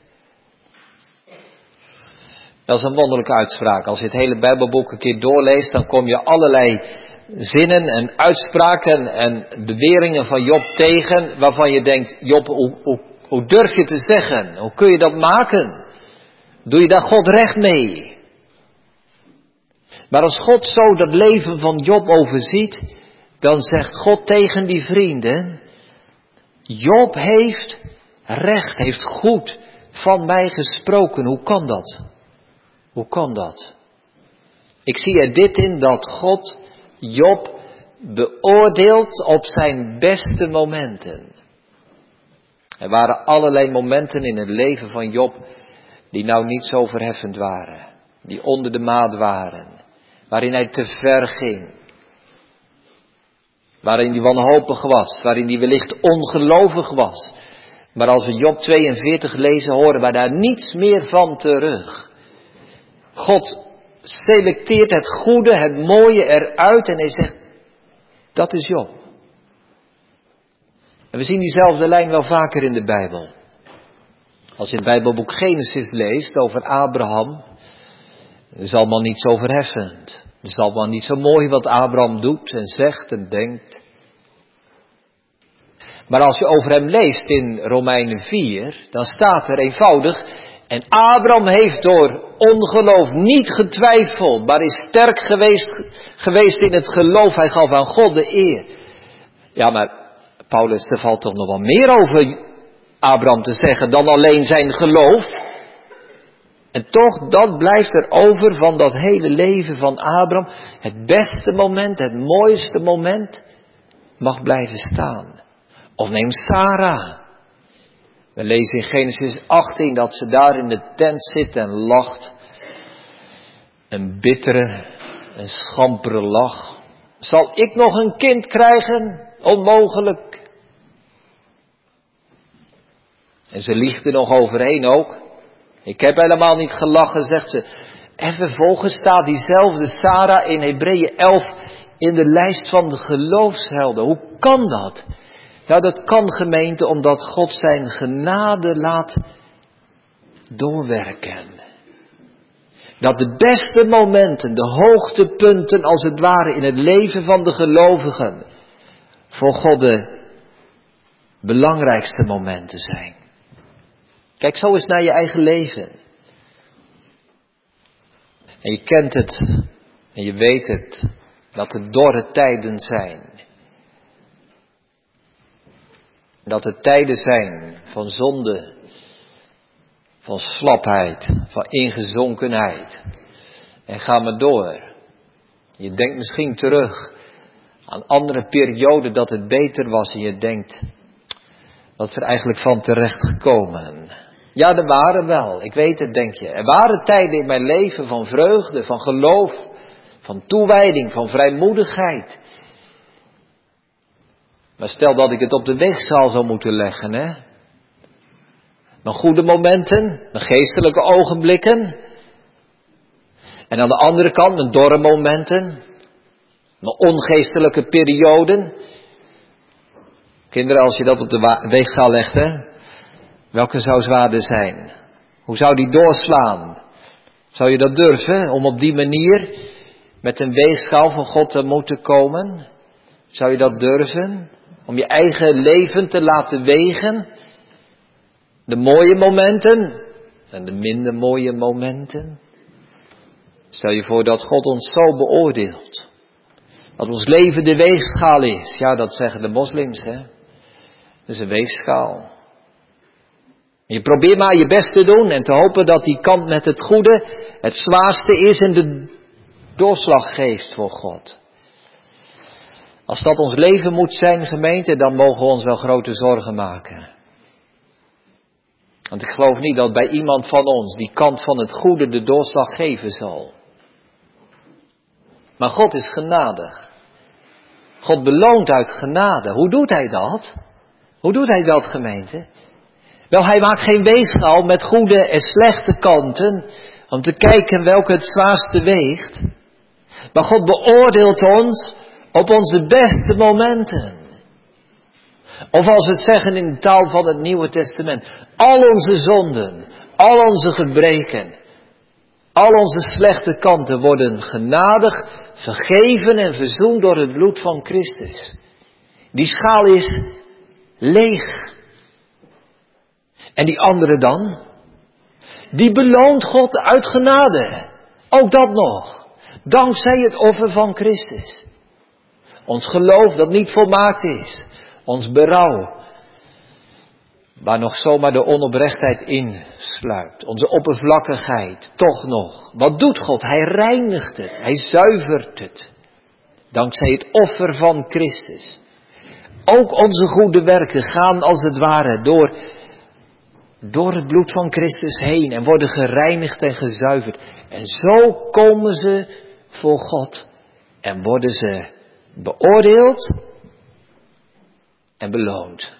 Dat is een wonderlijke uitspraak. Als je het hele Bijbelboek een keer doorleest, dan kom je allerlei zinnen en uitspraken en beweringen van Job tegen, waarvan je denkt, Job, hoe durf je te zeggen? Hoe kun je dat maken? Doe je daar God recht mee? Maar als God zo dat leven van Job overziet, dan zegt God tegen die vrienden, Job heeft recht, heeft goed van mij gesproken. Hoe kan dat? Hoe kan dat? Ik zie er dit in, dat God Job beoordeelt op zijn beste momenten. Er waren allerlei momenten in het leven van Job die nou niet zo verheffend waren. Die onder de maat waren. Waarin hij te ver ging. Waarin hij wanhopig was. Waarin hij wellicht ongelovig was. Maar als we Job 42 lezen, horen wij daar niets meer van terug. God selecteert het goede, het mooie eruit en hij zegt, dat is Job. En we zien diezelfde lijn wel vaker in de Bijbel. Als je het Bijbelboek Genesis leest over Abraham, dat is allemaal niet zo verheffend. Het is allemaal niet zo mooi wat Abraham doet en zegt en denkt. Maar als je over hem leest in Romeinen 4, dan staat er eenvoudig, en Abraham heeft door ongeloof niet getwijfeld, maar is sterk geweest in het geloof. Hij gaf aan God de eer. Ja, maar Paulus, er valt toch nog wel meer over Abraham te zeggen dan alleen zijn geloof. En toch, dat blijft er over van dat hele leven van Abraham. Het beste moment, het mooiste moment mag blijven staan. Of neem Sarah. We lezen in Genesis 18 dat ze daar in de tent zit en lacht. Een bittere, een schampere lach. Zal ik nog een kind krijgen? Onmogelijk. En ze liegt er nog overheen ook. Ik heb helemaal niet gelachen, zegt ze. En vervolgens staat diezelfde Sarah in Hebreeën 11 in de lijst van de geloofshelden. Hoe kan dat? Nou, dat kan, gemeente, omdat God zijn genade laat doorwerken. Dat de beste momenten, de hoogtepunten als het ware in het leven van de gelovigen voor God de belangrijkste momenten zijn. Kijk zo eens naar je eigen leven. En je kent het en je weet het, dat het dorre tijden zijn. Dat het tijden zijn van zonde, van slapheid, van ingezonkenheid. En ga maar door. Je denkt misschien terug aan andere perioden dat het beter was en je denkt, wat is er eigenlijk van terecht gekomen? Ja, er waren wel, ik weet het, denk je. Er waren tijden in mijn leven van vreugde, van geloof, van toewijding, van vrijmoedigheid. Maar stel dat ik het op de weegschaal zou moeten leggen, hè. Mijn goede momenten, mijn geestelijke ogenblikken. En aan de andere kant mijn dorre momenten, mijn ongeestelijke perioden. Kinderen, als je dat op de weegschaal legt, hè. Welke zou zwaarder zijn? Hoe zou die doorslaan? Zou je dat durven om op die manier met een weegschaal van God te moeten komen? Zou je dat durven? Om je eigen leven te laten wegen? De mooie momenten en de minder mooie momenten? Stel je voor dat God ons zo beoordeelt. Dat ons leven de weegschaal is. Ja, dat zeggen de moslims, hè. Dat is een weegschaal. Je probeert maar je best te doen en te hopen dat die kant met het goede het zwaarste is en de doorslag geeft voor God. Als dat ons leven moet zijn, gemeente, dan mogen we ons wel grote zorgen maken. Want ik geloof niet dat bij iemand van ons die kant van het goede de doorslag geven zal. Maar God is genadig. God beloont uit genade. Hoe doet hij dat? Hoe doet hij dat, gemeente? Wel, hij maakt geen weegschaal met goede en slechte kanten, om te kijken welke het zwaarste weegt. Maar God beoordeelt ons op onze beste momenten. Of als we het zeggen in de taal van het Nieuwe Testament, al onze zonden, al onze gebreken, Al onze slechte kanten worden genadig vergeven en verzoend door het bloed van Christus. Die schaal is leeg. En die andere dan? Die beloont God uit genade. Ook dat nog. Dankzij het offer van Christus. Ons geloof dat niet volmaakt is. Ons berouw. Waar nog zomaar de onoprechtheid in sluipt. Onze oppervlakkigheid. Toch nog. Wat doet God? Hij reinigt het. Hij zuivert het. Dankzij het offer van Christus. Ook onze goede werken gaan als het ware door het bloed van Christus heen. En worden gereinigd en gezuiverd. En zo komen ze voor God. En worden ze beoordeeld en beloond.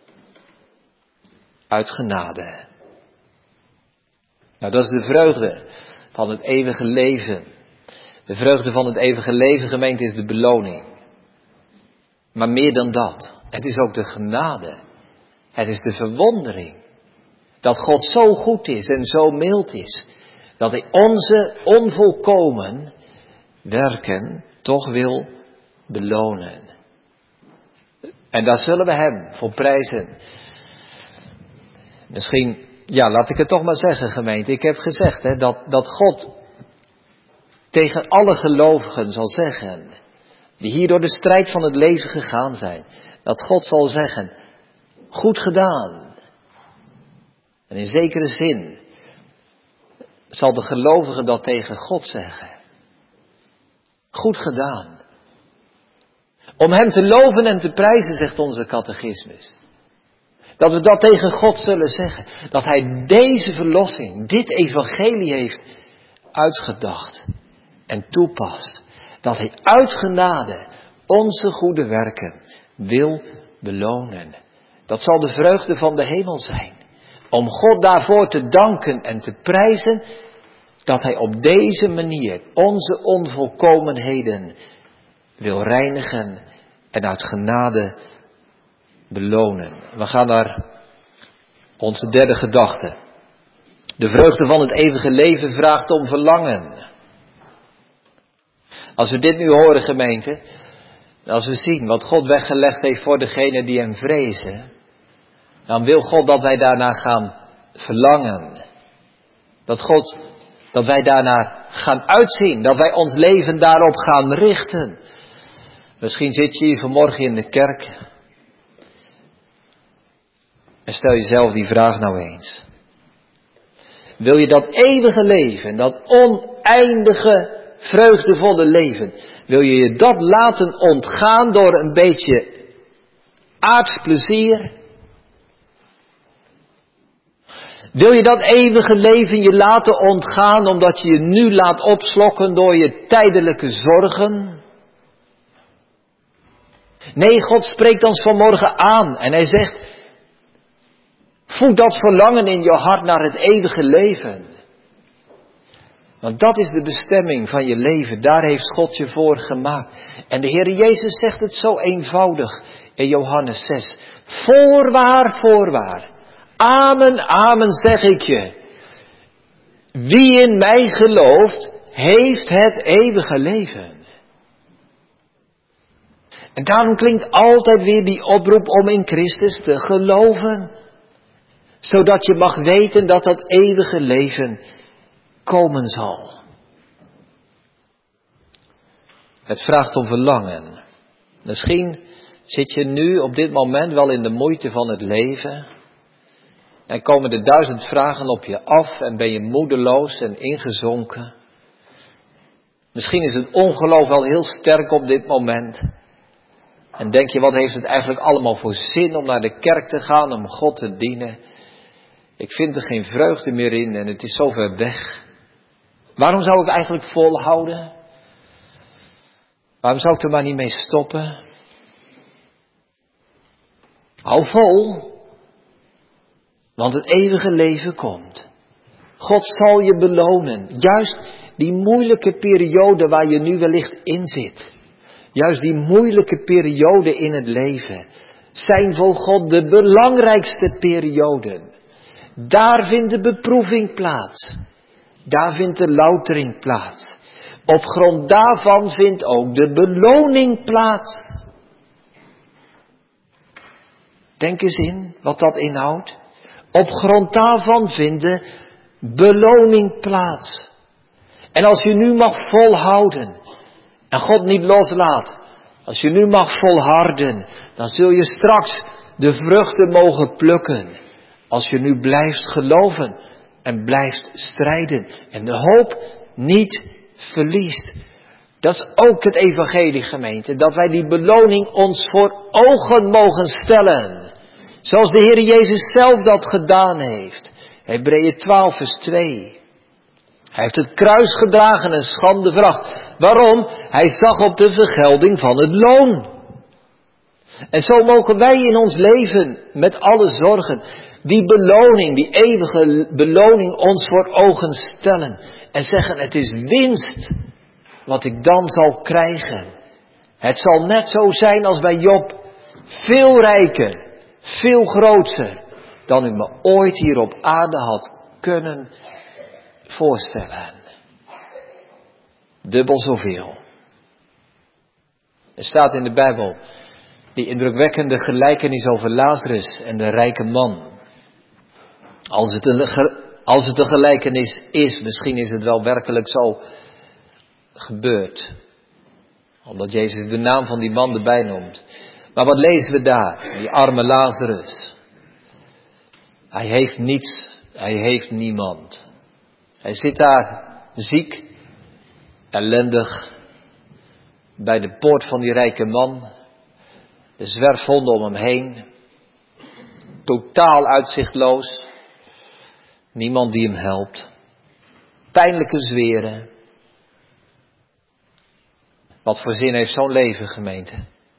Uit genade. Nou, dat is de vreugde van het eeuwige leven. De vreugde van het eeuwige leven, gemeente, is de beloning. Maar meer dan dat. Het is ook de genade. Het is de verwondering. Dat God zo goed is en zo mild is. Dat hij onze onvolkomen werken toch wil belonen. En daar zullen we hem voor prijzen. Misschien, laat ik het toch maar zeggen, gemeente. Ik heb gezegd dat God tegen alle gelovigen zal zeggen, die hier door de strijd van het leven gegaan zijn, dat God zal zeggen, goed gedaan. En in zekere zin zal de gelovige dat tegen God zeggen. Goed gedaan. Om hem te loven en te prijzen, zegt onze catechismus. Dat we dat tegen God zullen zeggen. Dat hij deze verlossing, dit evangelie heeft uitgedacht en toepast. Dat hij uit genade onze goede werken wil belonen. Dat zal de vreugde van de hemel zijn. Om God daarvoor te danken en te prijzen. Dat hij op deze manier onze onvolkomenheden wil reinigen en uit genade belonen. We gaan naar onze derde gedachte. De vreugde van het eeuwige leven vraagt om verlangen. Als we dit nu horen, gemeente, als we zien wat God weggelegd heeft voor degenen die hem vrezen, dan wil God dat wij daarna gaan verlangen. Dat wij daarnaar gaan uitzien, dat wij ons leven daarop gaan richten. Misschien zit je hier vanmorgen in de kerk en stel jezelf die vraag nou eens. Wil je dat eeuwige leven, dat oneindige vreugdevolle leven, wil je je dat laten ontgaan door een beetje aards plezier? Wil je dat eeuwige leven je laten ontgaan omdat je je nu laat opslokken door je tijdelijke zorgen? Nee, God spreekt ons vanmorgen aan en hij zegt, voed dat verlangen in je hart naar het eeuwige leven. Want dat is de bestemming van je leven, daar heeft God je voor gemaakt. En de Heer Jezus zegt het zo eenvoudig in Johannes 6. Voorwaar, voorwaar. Amen, amen zeg ik je. Wie in mij gelooft, heeft het eeuwige leven. En daarom klinkt altijd weer die oproep om in Christus te geloven. Zodat je mag weten dat dat eeuwige leven komen zal. Het vraagt om verlangen. Misschien zit je nu op dit moment wel in de moeite van het leven. En komen er 1000 vragen op je af en ben je moedeloos en ingezonken. Misschien is het ongeloof wel heel sterk op dit moment. En denk je, wat heeft het eigenlijk allemaal voor zin om naar de kerk te gaan, om God te dienen? Ik vind er geen vreugde meer in en het is zo ver weg. Waarom zou ik eigenlijk volhouden? Waarom zou ik er maar niet mee stoppen? Hou vol. Want het eeuwige leven komt. God zal je belonen. Juist die moeilijke periode waar je nu wellicht in zit. Juist die moeilijke periode in het leven. Zijn voor God de belangrijkste perioden. Daar vindt de beproeving plaats. Daar vindt de loutering plaats. Op grond daarvan vindt ook de beloning plaats. Denk eens in wat dat inhoudt. Op grond daarvan vindt de beloning plaats. En als je nu mag volhouden en God niet loslaat, als je nu mag volharden, dan zul je straks de vruchten mogen plukken. Als je nu blijft geloven en blijft strijden en de hoop niet verliest. Dat is ook het evangelie, gemeente, dat wij die beloning ons voor ogen mogen stellen. Zoals de Heer Jezus zelf dat gedaan heeft. Hebreeën 12 vers 2. Hij heeft het kruis gedragen en schande veracht. Waarom? Hij zag op de vergelding van het loon. En zo mogen wij in ons leven met alle zorgen die beloning, die eeuwige beloning ons voor ogen stellen. En zeggen, het is winst wat ik dan zal krijgen. Het zal net zo zijn als bij Job. Veel rijker, veel groter dan ik me ooit hier op aarde had kunnen voorstellen. Dubbel zoveel. Er staat in de Bijbel die indrukwekkende gelijkenis over Lazarus en de rijke man. Als het een gelijkenis is, misschien is het wel werkelijk zo gebeurd. Omdat Jezus de naam van die man erbij noemt. Maar wat lezen we daar? Die arme Lazarus. Hij heeft niets, hij heeft niemand. Hij zit daar ziek, ellendig, bij de poort van die rijke man. De zwerfhonden om hem heen. Totaal uitzichtloos. Niemand die hem helpt. Pijnlijke zweren. Wat voor zin heeft zo'n leven, gemeente?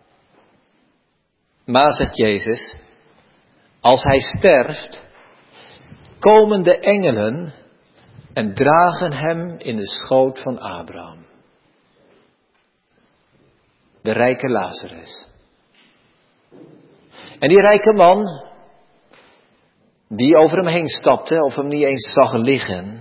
Maar, zegt Jezus, als hij sterft, komen de engelen en dragen hem in de schoot van Abraham. De rijke Lazarus. En die rijke man, die over hem heen stapte, of hem niet eens zag liggen.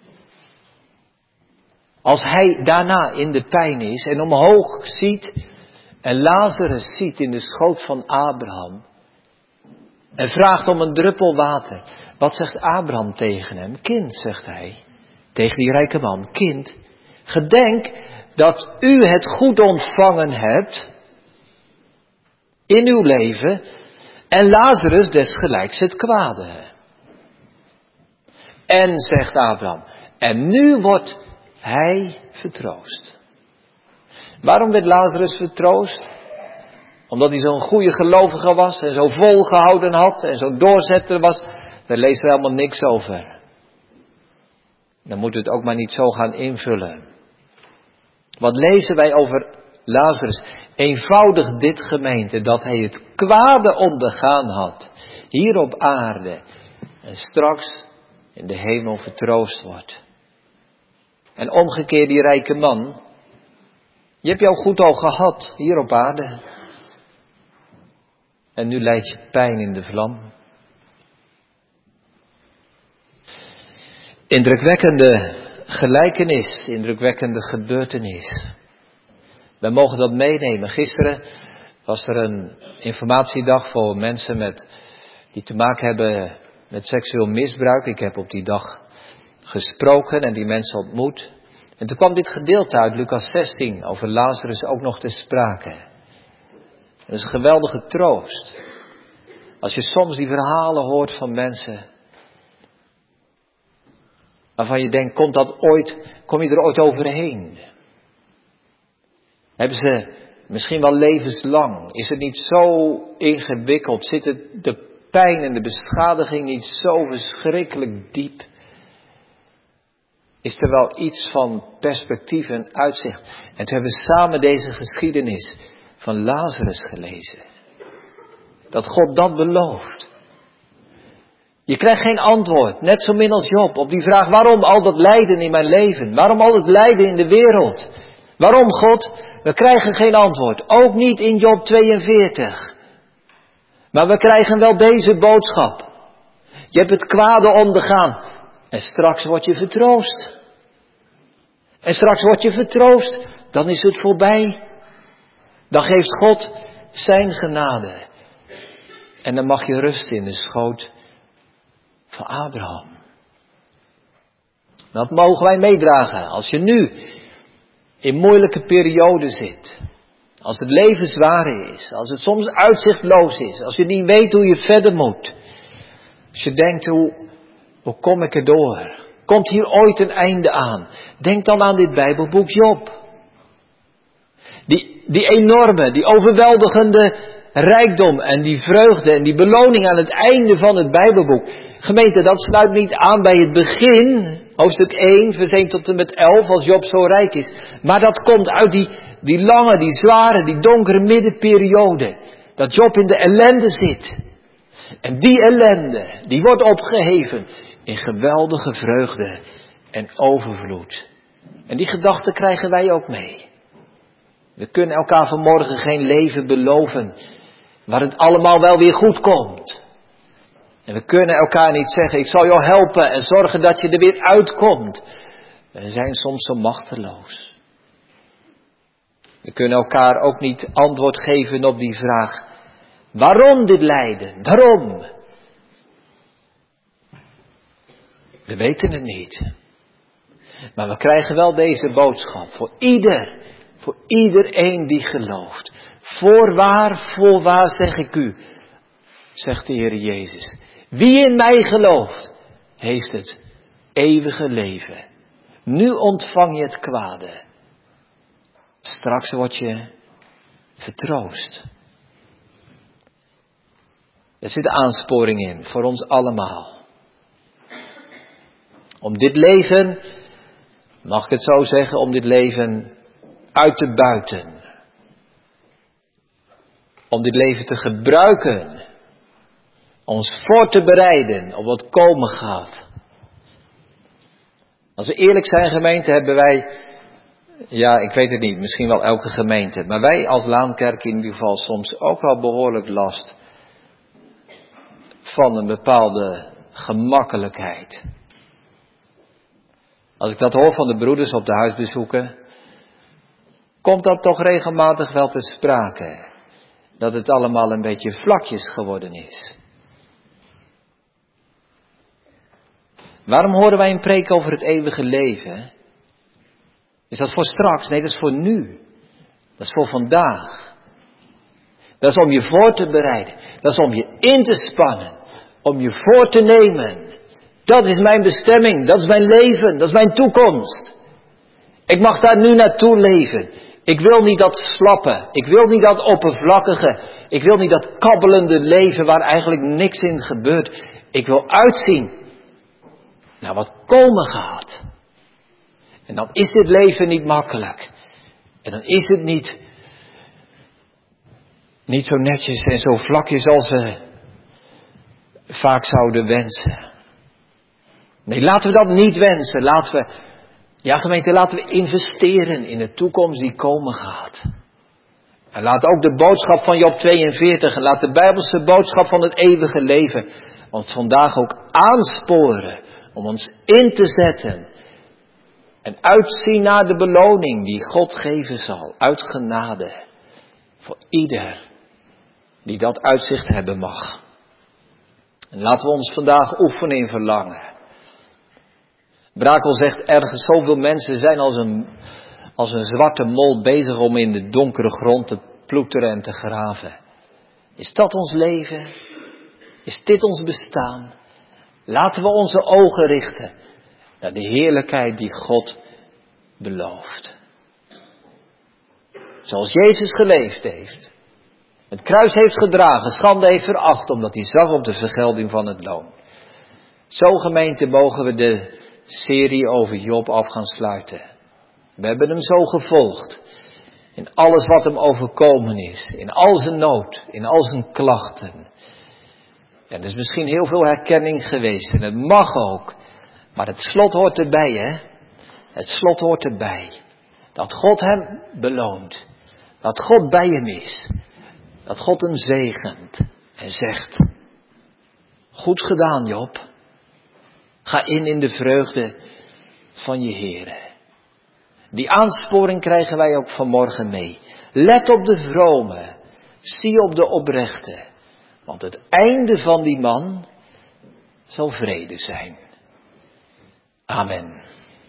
Als hij daarna in de pijn is en omhoog ziet en Lazarus ziet in de schoot van Abraham. En vraagt om een druppel water. Wat zegt Abraham tegen hem? Kind, zegt hij. Tegen die rijke man. Kind, gedenk dat u het goed ontvangen hebt in uw leven en Lazarus desgelijks het kwade. En, zegt Abraham, en nu wordt hij vertroost. Waarom werd Lazarus vertroost? Omdat hij zo'n goede gelovige was en zo volgehouden had en zo doorzetter was. Daar leest er helemaal niks over. Dan moeten we het ook maar niet zo gaan invullen. Wat lezen wij over Lazarus? Eenvoudig dit, gemeente, dat hij het kwade ondergaan had. Hier op aarde. En straks in de hemel vertroost wordt. En omgekeerd die rijke man. Je hebt jouw goed al gehad hier op aarde. En nu lijdt je pijn in de vlam. Indrukwekkende gelijkenis, indrukwekkende gebeurtenis. Wij mogen dat meenemen. Gisteren was er een informatiedag voor mensen die te maken hebben met seksueel misbruik. Ik heb op die dag gesproken en die mensen ontmoet. En toen kwam dit gedeelte uit Lucas 16 over Lazarus ook nog te sprake. Dat is een geweldige troost. Als je soms die verhalen hoort van mensen waarvan je denkt, kom je er ooit overheen? Hebben ze misschien wel levenslang? Is het niet zo ingewikkeld? Zit de pijn en de beschadiging niet zo verschrikkelijk diep? Is er wel iets van perspectief en uitzicht? En toen hebben we samen deze geschiedenis van Lazarus gelezen. Dat God dat belooft. Je krijgt geen antwoord, net zo min als Job, op die vraag: waarom al dat lijden in mijn leven? Waarom al het lijden in de wereld? Waarom, God? We krijgen geen antwoord, ook niet in Job 42. Maar we krijgen wel deze boodschap. Je hebt het kwade ondergaan En straks word je vertroost. En straks word je vertroost. Dan is het voorbij. Dan geeft God zijn genade. En dan mag je rusten in de schoot van Abraham. Dat mogen wij meedragen. Als je nu in moeilijke perioden zit. Als het leven zwaar is. Als het soms uitzichtloos is. Als je niet weet hoe je verder moet. Als je denkt, hoe kom ik erdoor? Komt hier ooit een einde aan? Denk dan aan dit Bijbelboek Job. Die enorme, die overweldigende rijkdom en die vreugde en die beloning aan het einde van het Bijbelboek. Gemeente, dat sluit niet aan bij het begin, hoofdstuk 1, vers 1 tot en met 11, als Job zo rijk is. Maar dat komt uit die lange, die zware, die donkere middenperiode. Dat Job in de ellende zit. En die ellende, die wordt opgeheven in geweldige vreugde en overvloed. En die gedachten krijgen wij ook mee. We kunnen elkaar vanmorgen geen leven beloven waar het allemaal wel weer goed komt. En we kunnen elkaar niet zeggen, ik zal jou helpen en zorgen dat je er weer uitkomt. We zijn soms zo machteloos. We kunnen elkaar ook niet antwoord geven op die vraag, waarom dit lijden? Waarom? We weten het niet. Maar we krijgen wel deze boodschap voor iedereen die gelooft. Voorwaar zeg ik u, zegt de Heer Jezus. Wie in mij gelooft, heeft het eeuwige leven. Nu ontvang je het kwade. Straks word je vertroost. Er zit aansporing in voor ons allemaal. Om dit leven, mag ik het zo zeggen, om dit leven uit te buiten. Om dit leven te gebruiken. Ons voor te bereiden op wat komen gaat. Als we eerlijk zijn, gemeente, hebben wij, ja, ik weet het niet, misschien wel elke gemeente, maar wij als Laankerk in ieder geval soms ook wel behoorlijk last van een bepaalde gemakkelijkheid. Als ik dat hoor van de broeders op de huisbezoeken, komt dat toch regelmatig wel te sprake. Dat het allemaal een beetje vlakjes geworden is. Waarom horen wij een preek over het eeuwige leven? Is dat voor straks? Nee, dat is voor nu. Dat is voor vandaag. Dat is om je voor te bereiden. Dat is om je in te spannen. Om je voor te nemen. Dat is mijn bestemming. Dat is mijn leven. Dat is mijn toekomst. Ik mag daar nu naartoe leven. Ik wil niet dat slappe. Ik wil niet dat oppervlakkige. Ik wil niet dat kabbelende leven waar eigenlijk niks in gebeurt. Ik wil uitzien naar wat komen gaat. En dan is dit leven niet makkelijk. En dan is het niet zo netjes en zo vlakjes als we vaak zouden wensen. Nee, laten we dat niet wensen. Laten we investeren in de toekomst die komen gaat. En laat ook de boodschap van Job 42 en laat de Bijbelse boodschap van het eeuwige leven ons vandaag ook aansporen om ons in te zetten en uitzien naar de beloning die God geven zal, uit genade, voor ieder die dat uitzicht hebben mag. En laten we ons vandaag oefenen in verlangen. Brakel zegt ergens, zoveel mensen zijn als een zwarte mol bezig om in de donkere grond te ploeteren en te graven. Is dat ons leven? Is dit ons bestaan? Laten we onze ogen richten naar de heerlijkheid die God belooft. Zoals Jezus geleefd heeft. Het kruis heeft gedragen, schande heeft veracht, omdat hij zag op de vergelding van het loon. Zo, gemeente, mogen we de serie over Job af gaan sluiten. We hebben hem zo gevolgd. In alles wat hem overkomen is. In al zijn nood. In al zijn klachten. En er is misschien heel veel herkenning geweest. En het mag ook. Maar het slot hoort erbij, hè. Het slot hoort erbij. Dat God hem beloont. Dat God bij hem is. Dat God hem zegent. En zegt: goed gedaan, Job. Ga in de vreugde van je Heere. Die aansporing krijgen wij ook vanmorgen mee. Let op de vrome, zie op de oprechte, want het einde van die man zal vrede zijn. Amen.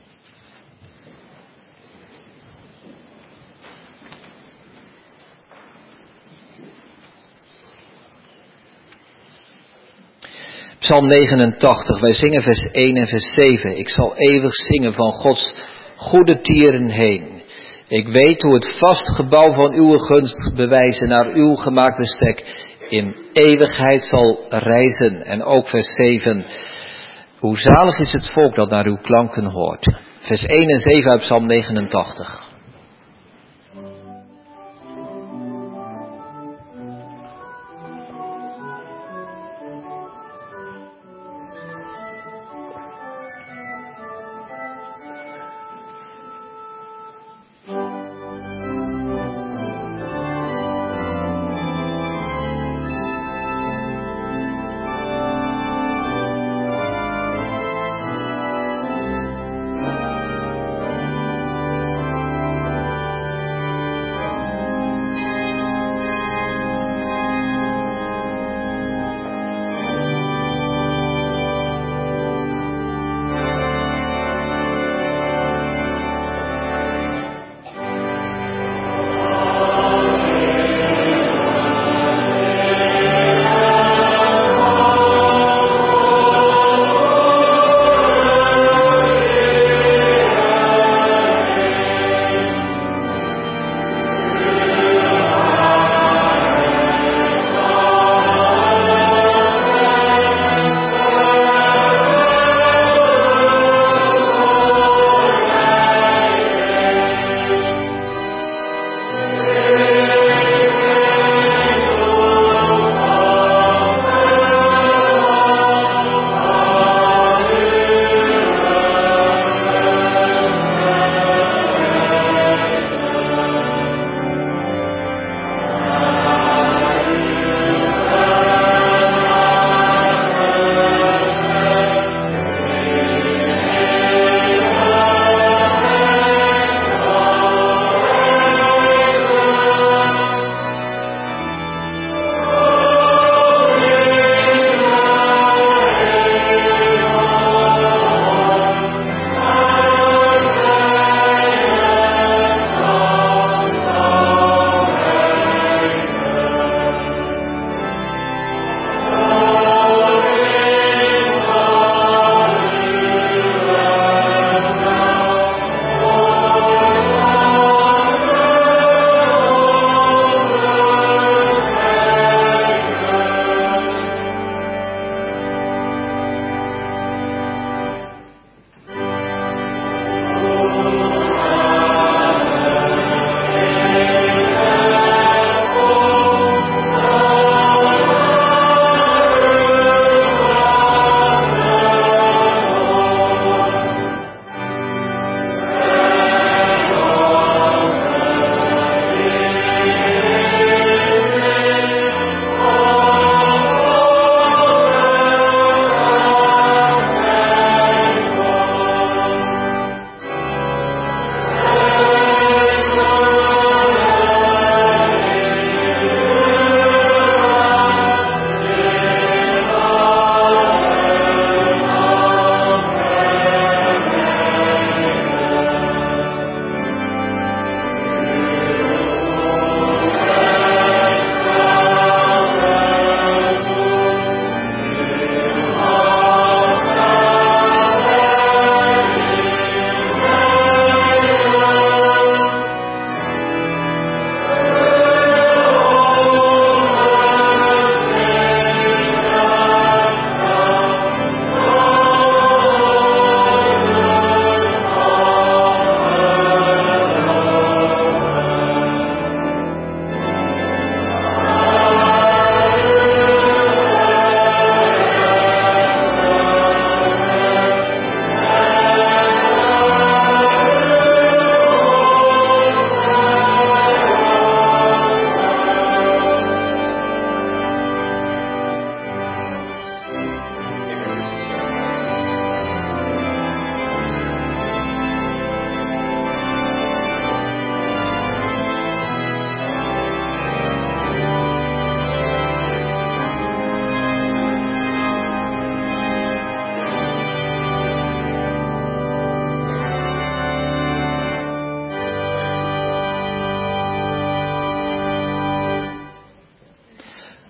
Psalm 89, wij zingen vers 1 en vers 7. Ik zal eeuwig zingen van Gods goede tieren heen. Ik weet hoe het vast gebouw van uw gunst bewijzen naar uw gemaakt bestek in eeuwigheid zal reizen. En ook vers 7. Hoe zalig is het volk dat naar uw klanken hoort. Vers 1 en 7 uit Psalm 89.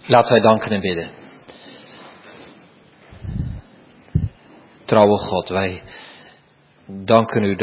Laten wij danken en bidden. Trouwe God, wij danken u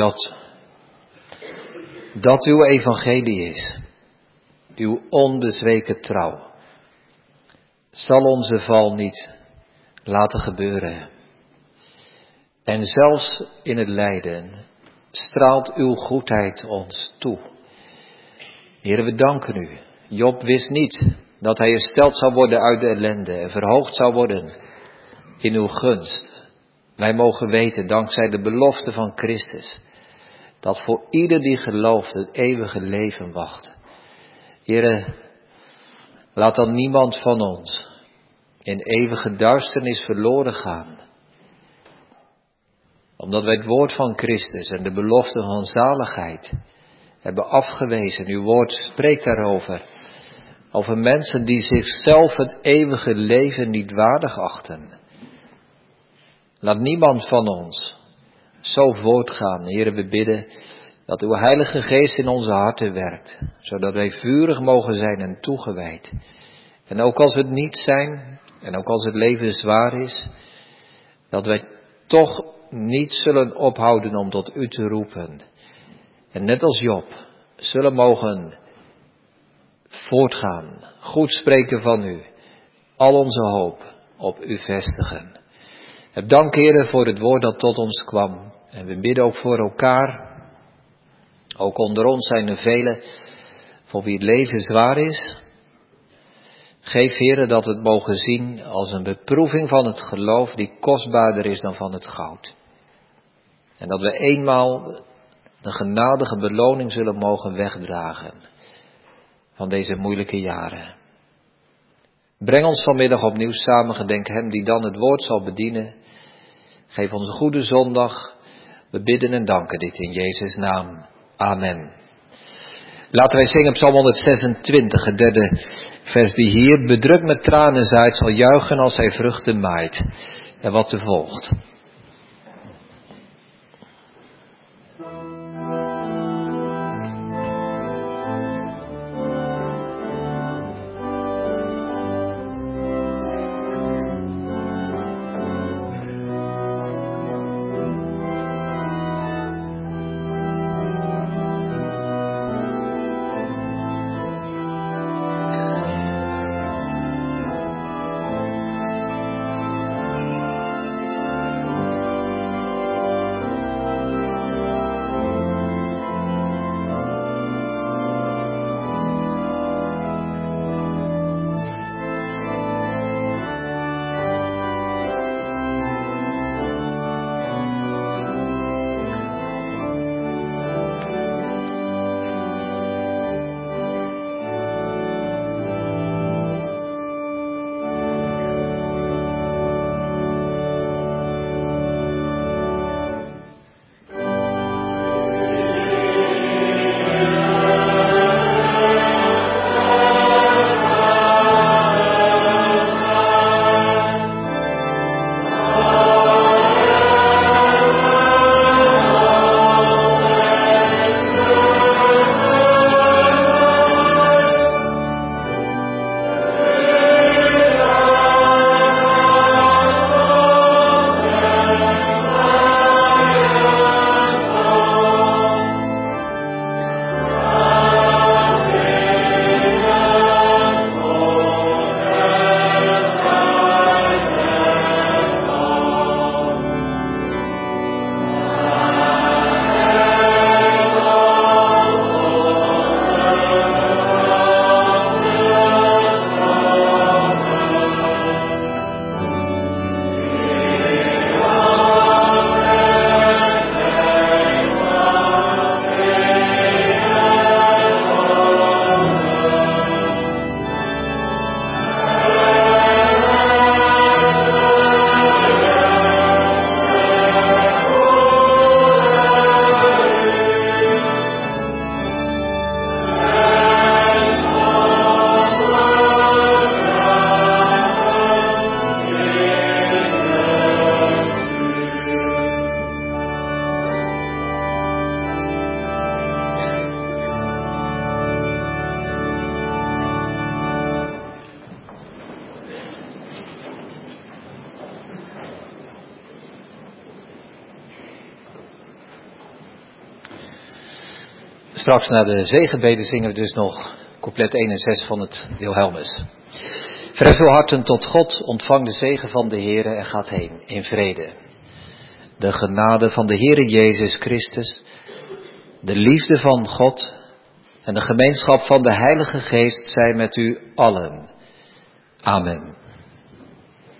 dat uw evangelie is. Uw onbezweken trouw zal onze val niet laten gebeuren. En zelfs in het lijden straalt uw goedheid ons toe. Heere, we danken u. Job wist niet dat hij hersteld zou worden uit de ellende en verhoogd zou worden in uw gunst. Wij mogen weten, dankzij de belofte van Christus, dat voor ieder die gelooft het eeuwige leven wacht. Heere, laat dan niemand van ons in eeuwige duisternis verloren gaan. Omdat wij het woord van Christus en de belofte van zaligheid hebben afgewezen. Uw woord spreekt daarover. Over mensen die zichzelf het eeuwige leven niet waardig achten. Laat niemand van ons zo voortgaan. Heere, we bidden dat uw Heilige Geest in onze harten werkt. Zodat wij vurig mogen zijn en toegewijd. En ook als we het niet zijn, en ook als het leven zwaar is, dat wij toch niet zullen ophouden om tot u te roepen. En net als Job zullen mogen voortgaan, goed spreken van u, al onze hoop op u vestigen. Heb dank, Heere, voor het woord dat tot ons kwam. En we bidden ook voor elkaar. Ook onder ons zijn er velen voor wie het leven zwaar is. Geef, Heere, dat we het mogen zien als een beproeving van het geloof die kostbaarder is dan van het goud. En dat we eenmaal de genadige beloning zullen mogen wegdragen van deze moeilijke jaren. Breng ons vanmiddag opnieuw samen, gedenk hem die dan het woord zal bedienen. Geef ons een goede zondag. We bidden en danken dit in Jezus' naam. Amen. Laten wij zingen Psalm 126, het derde vers die hier bedrukt met tranen zaait, zal juichen als hij vruchten maait. En wat er volgt. Straks na de zegenbeden zingen we dus nog couplet 1 en 6 van het Wilhelmus. Verhef uw harten tot God, ontvang de zegen van de Heere en gaat heen in vrede. De genade van de Heere Jezus Christus, de liefde van God en de gemeenschap van de Heilige Geest zij met u allen. Amen.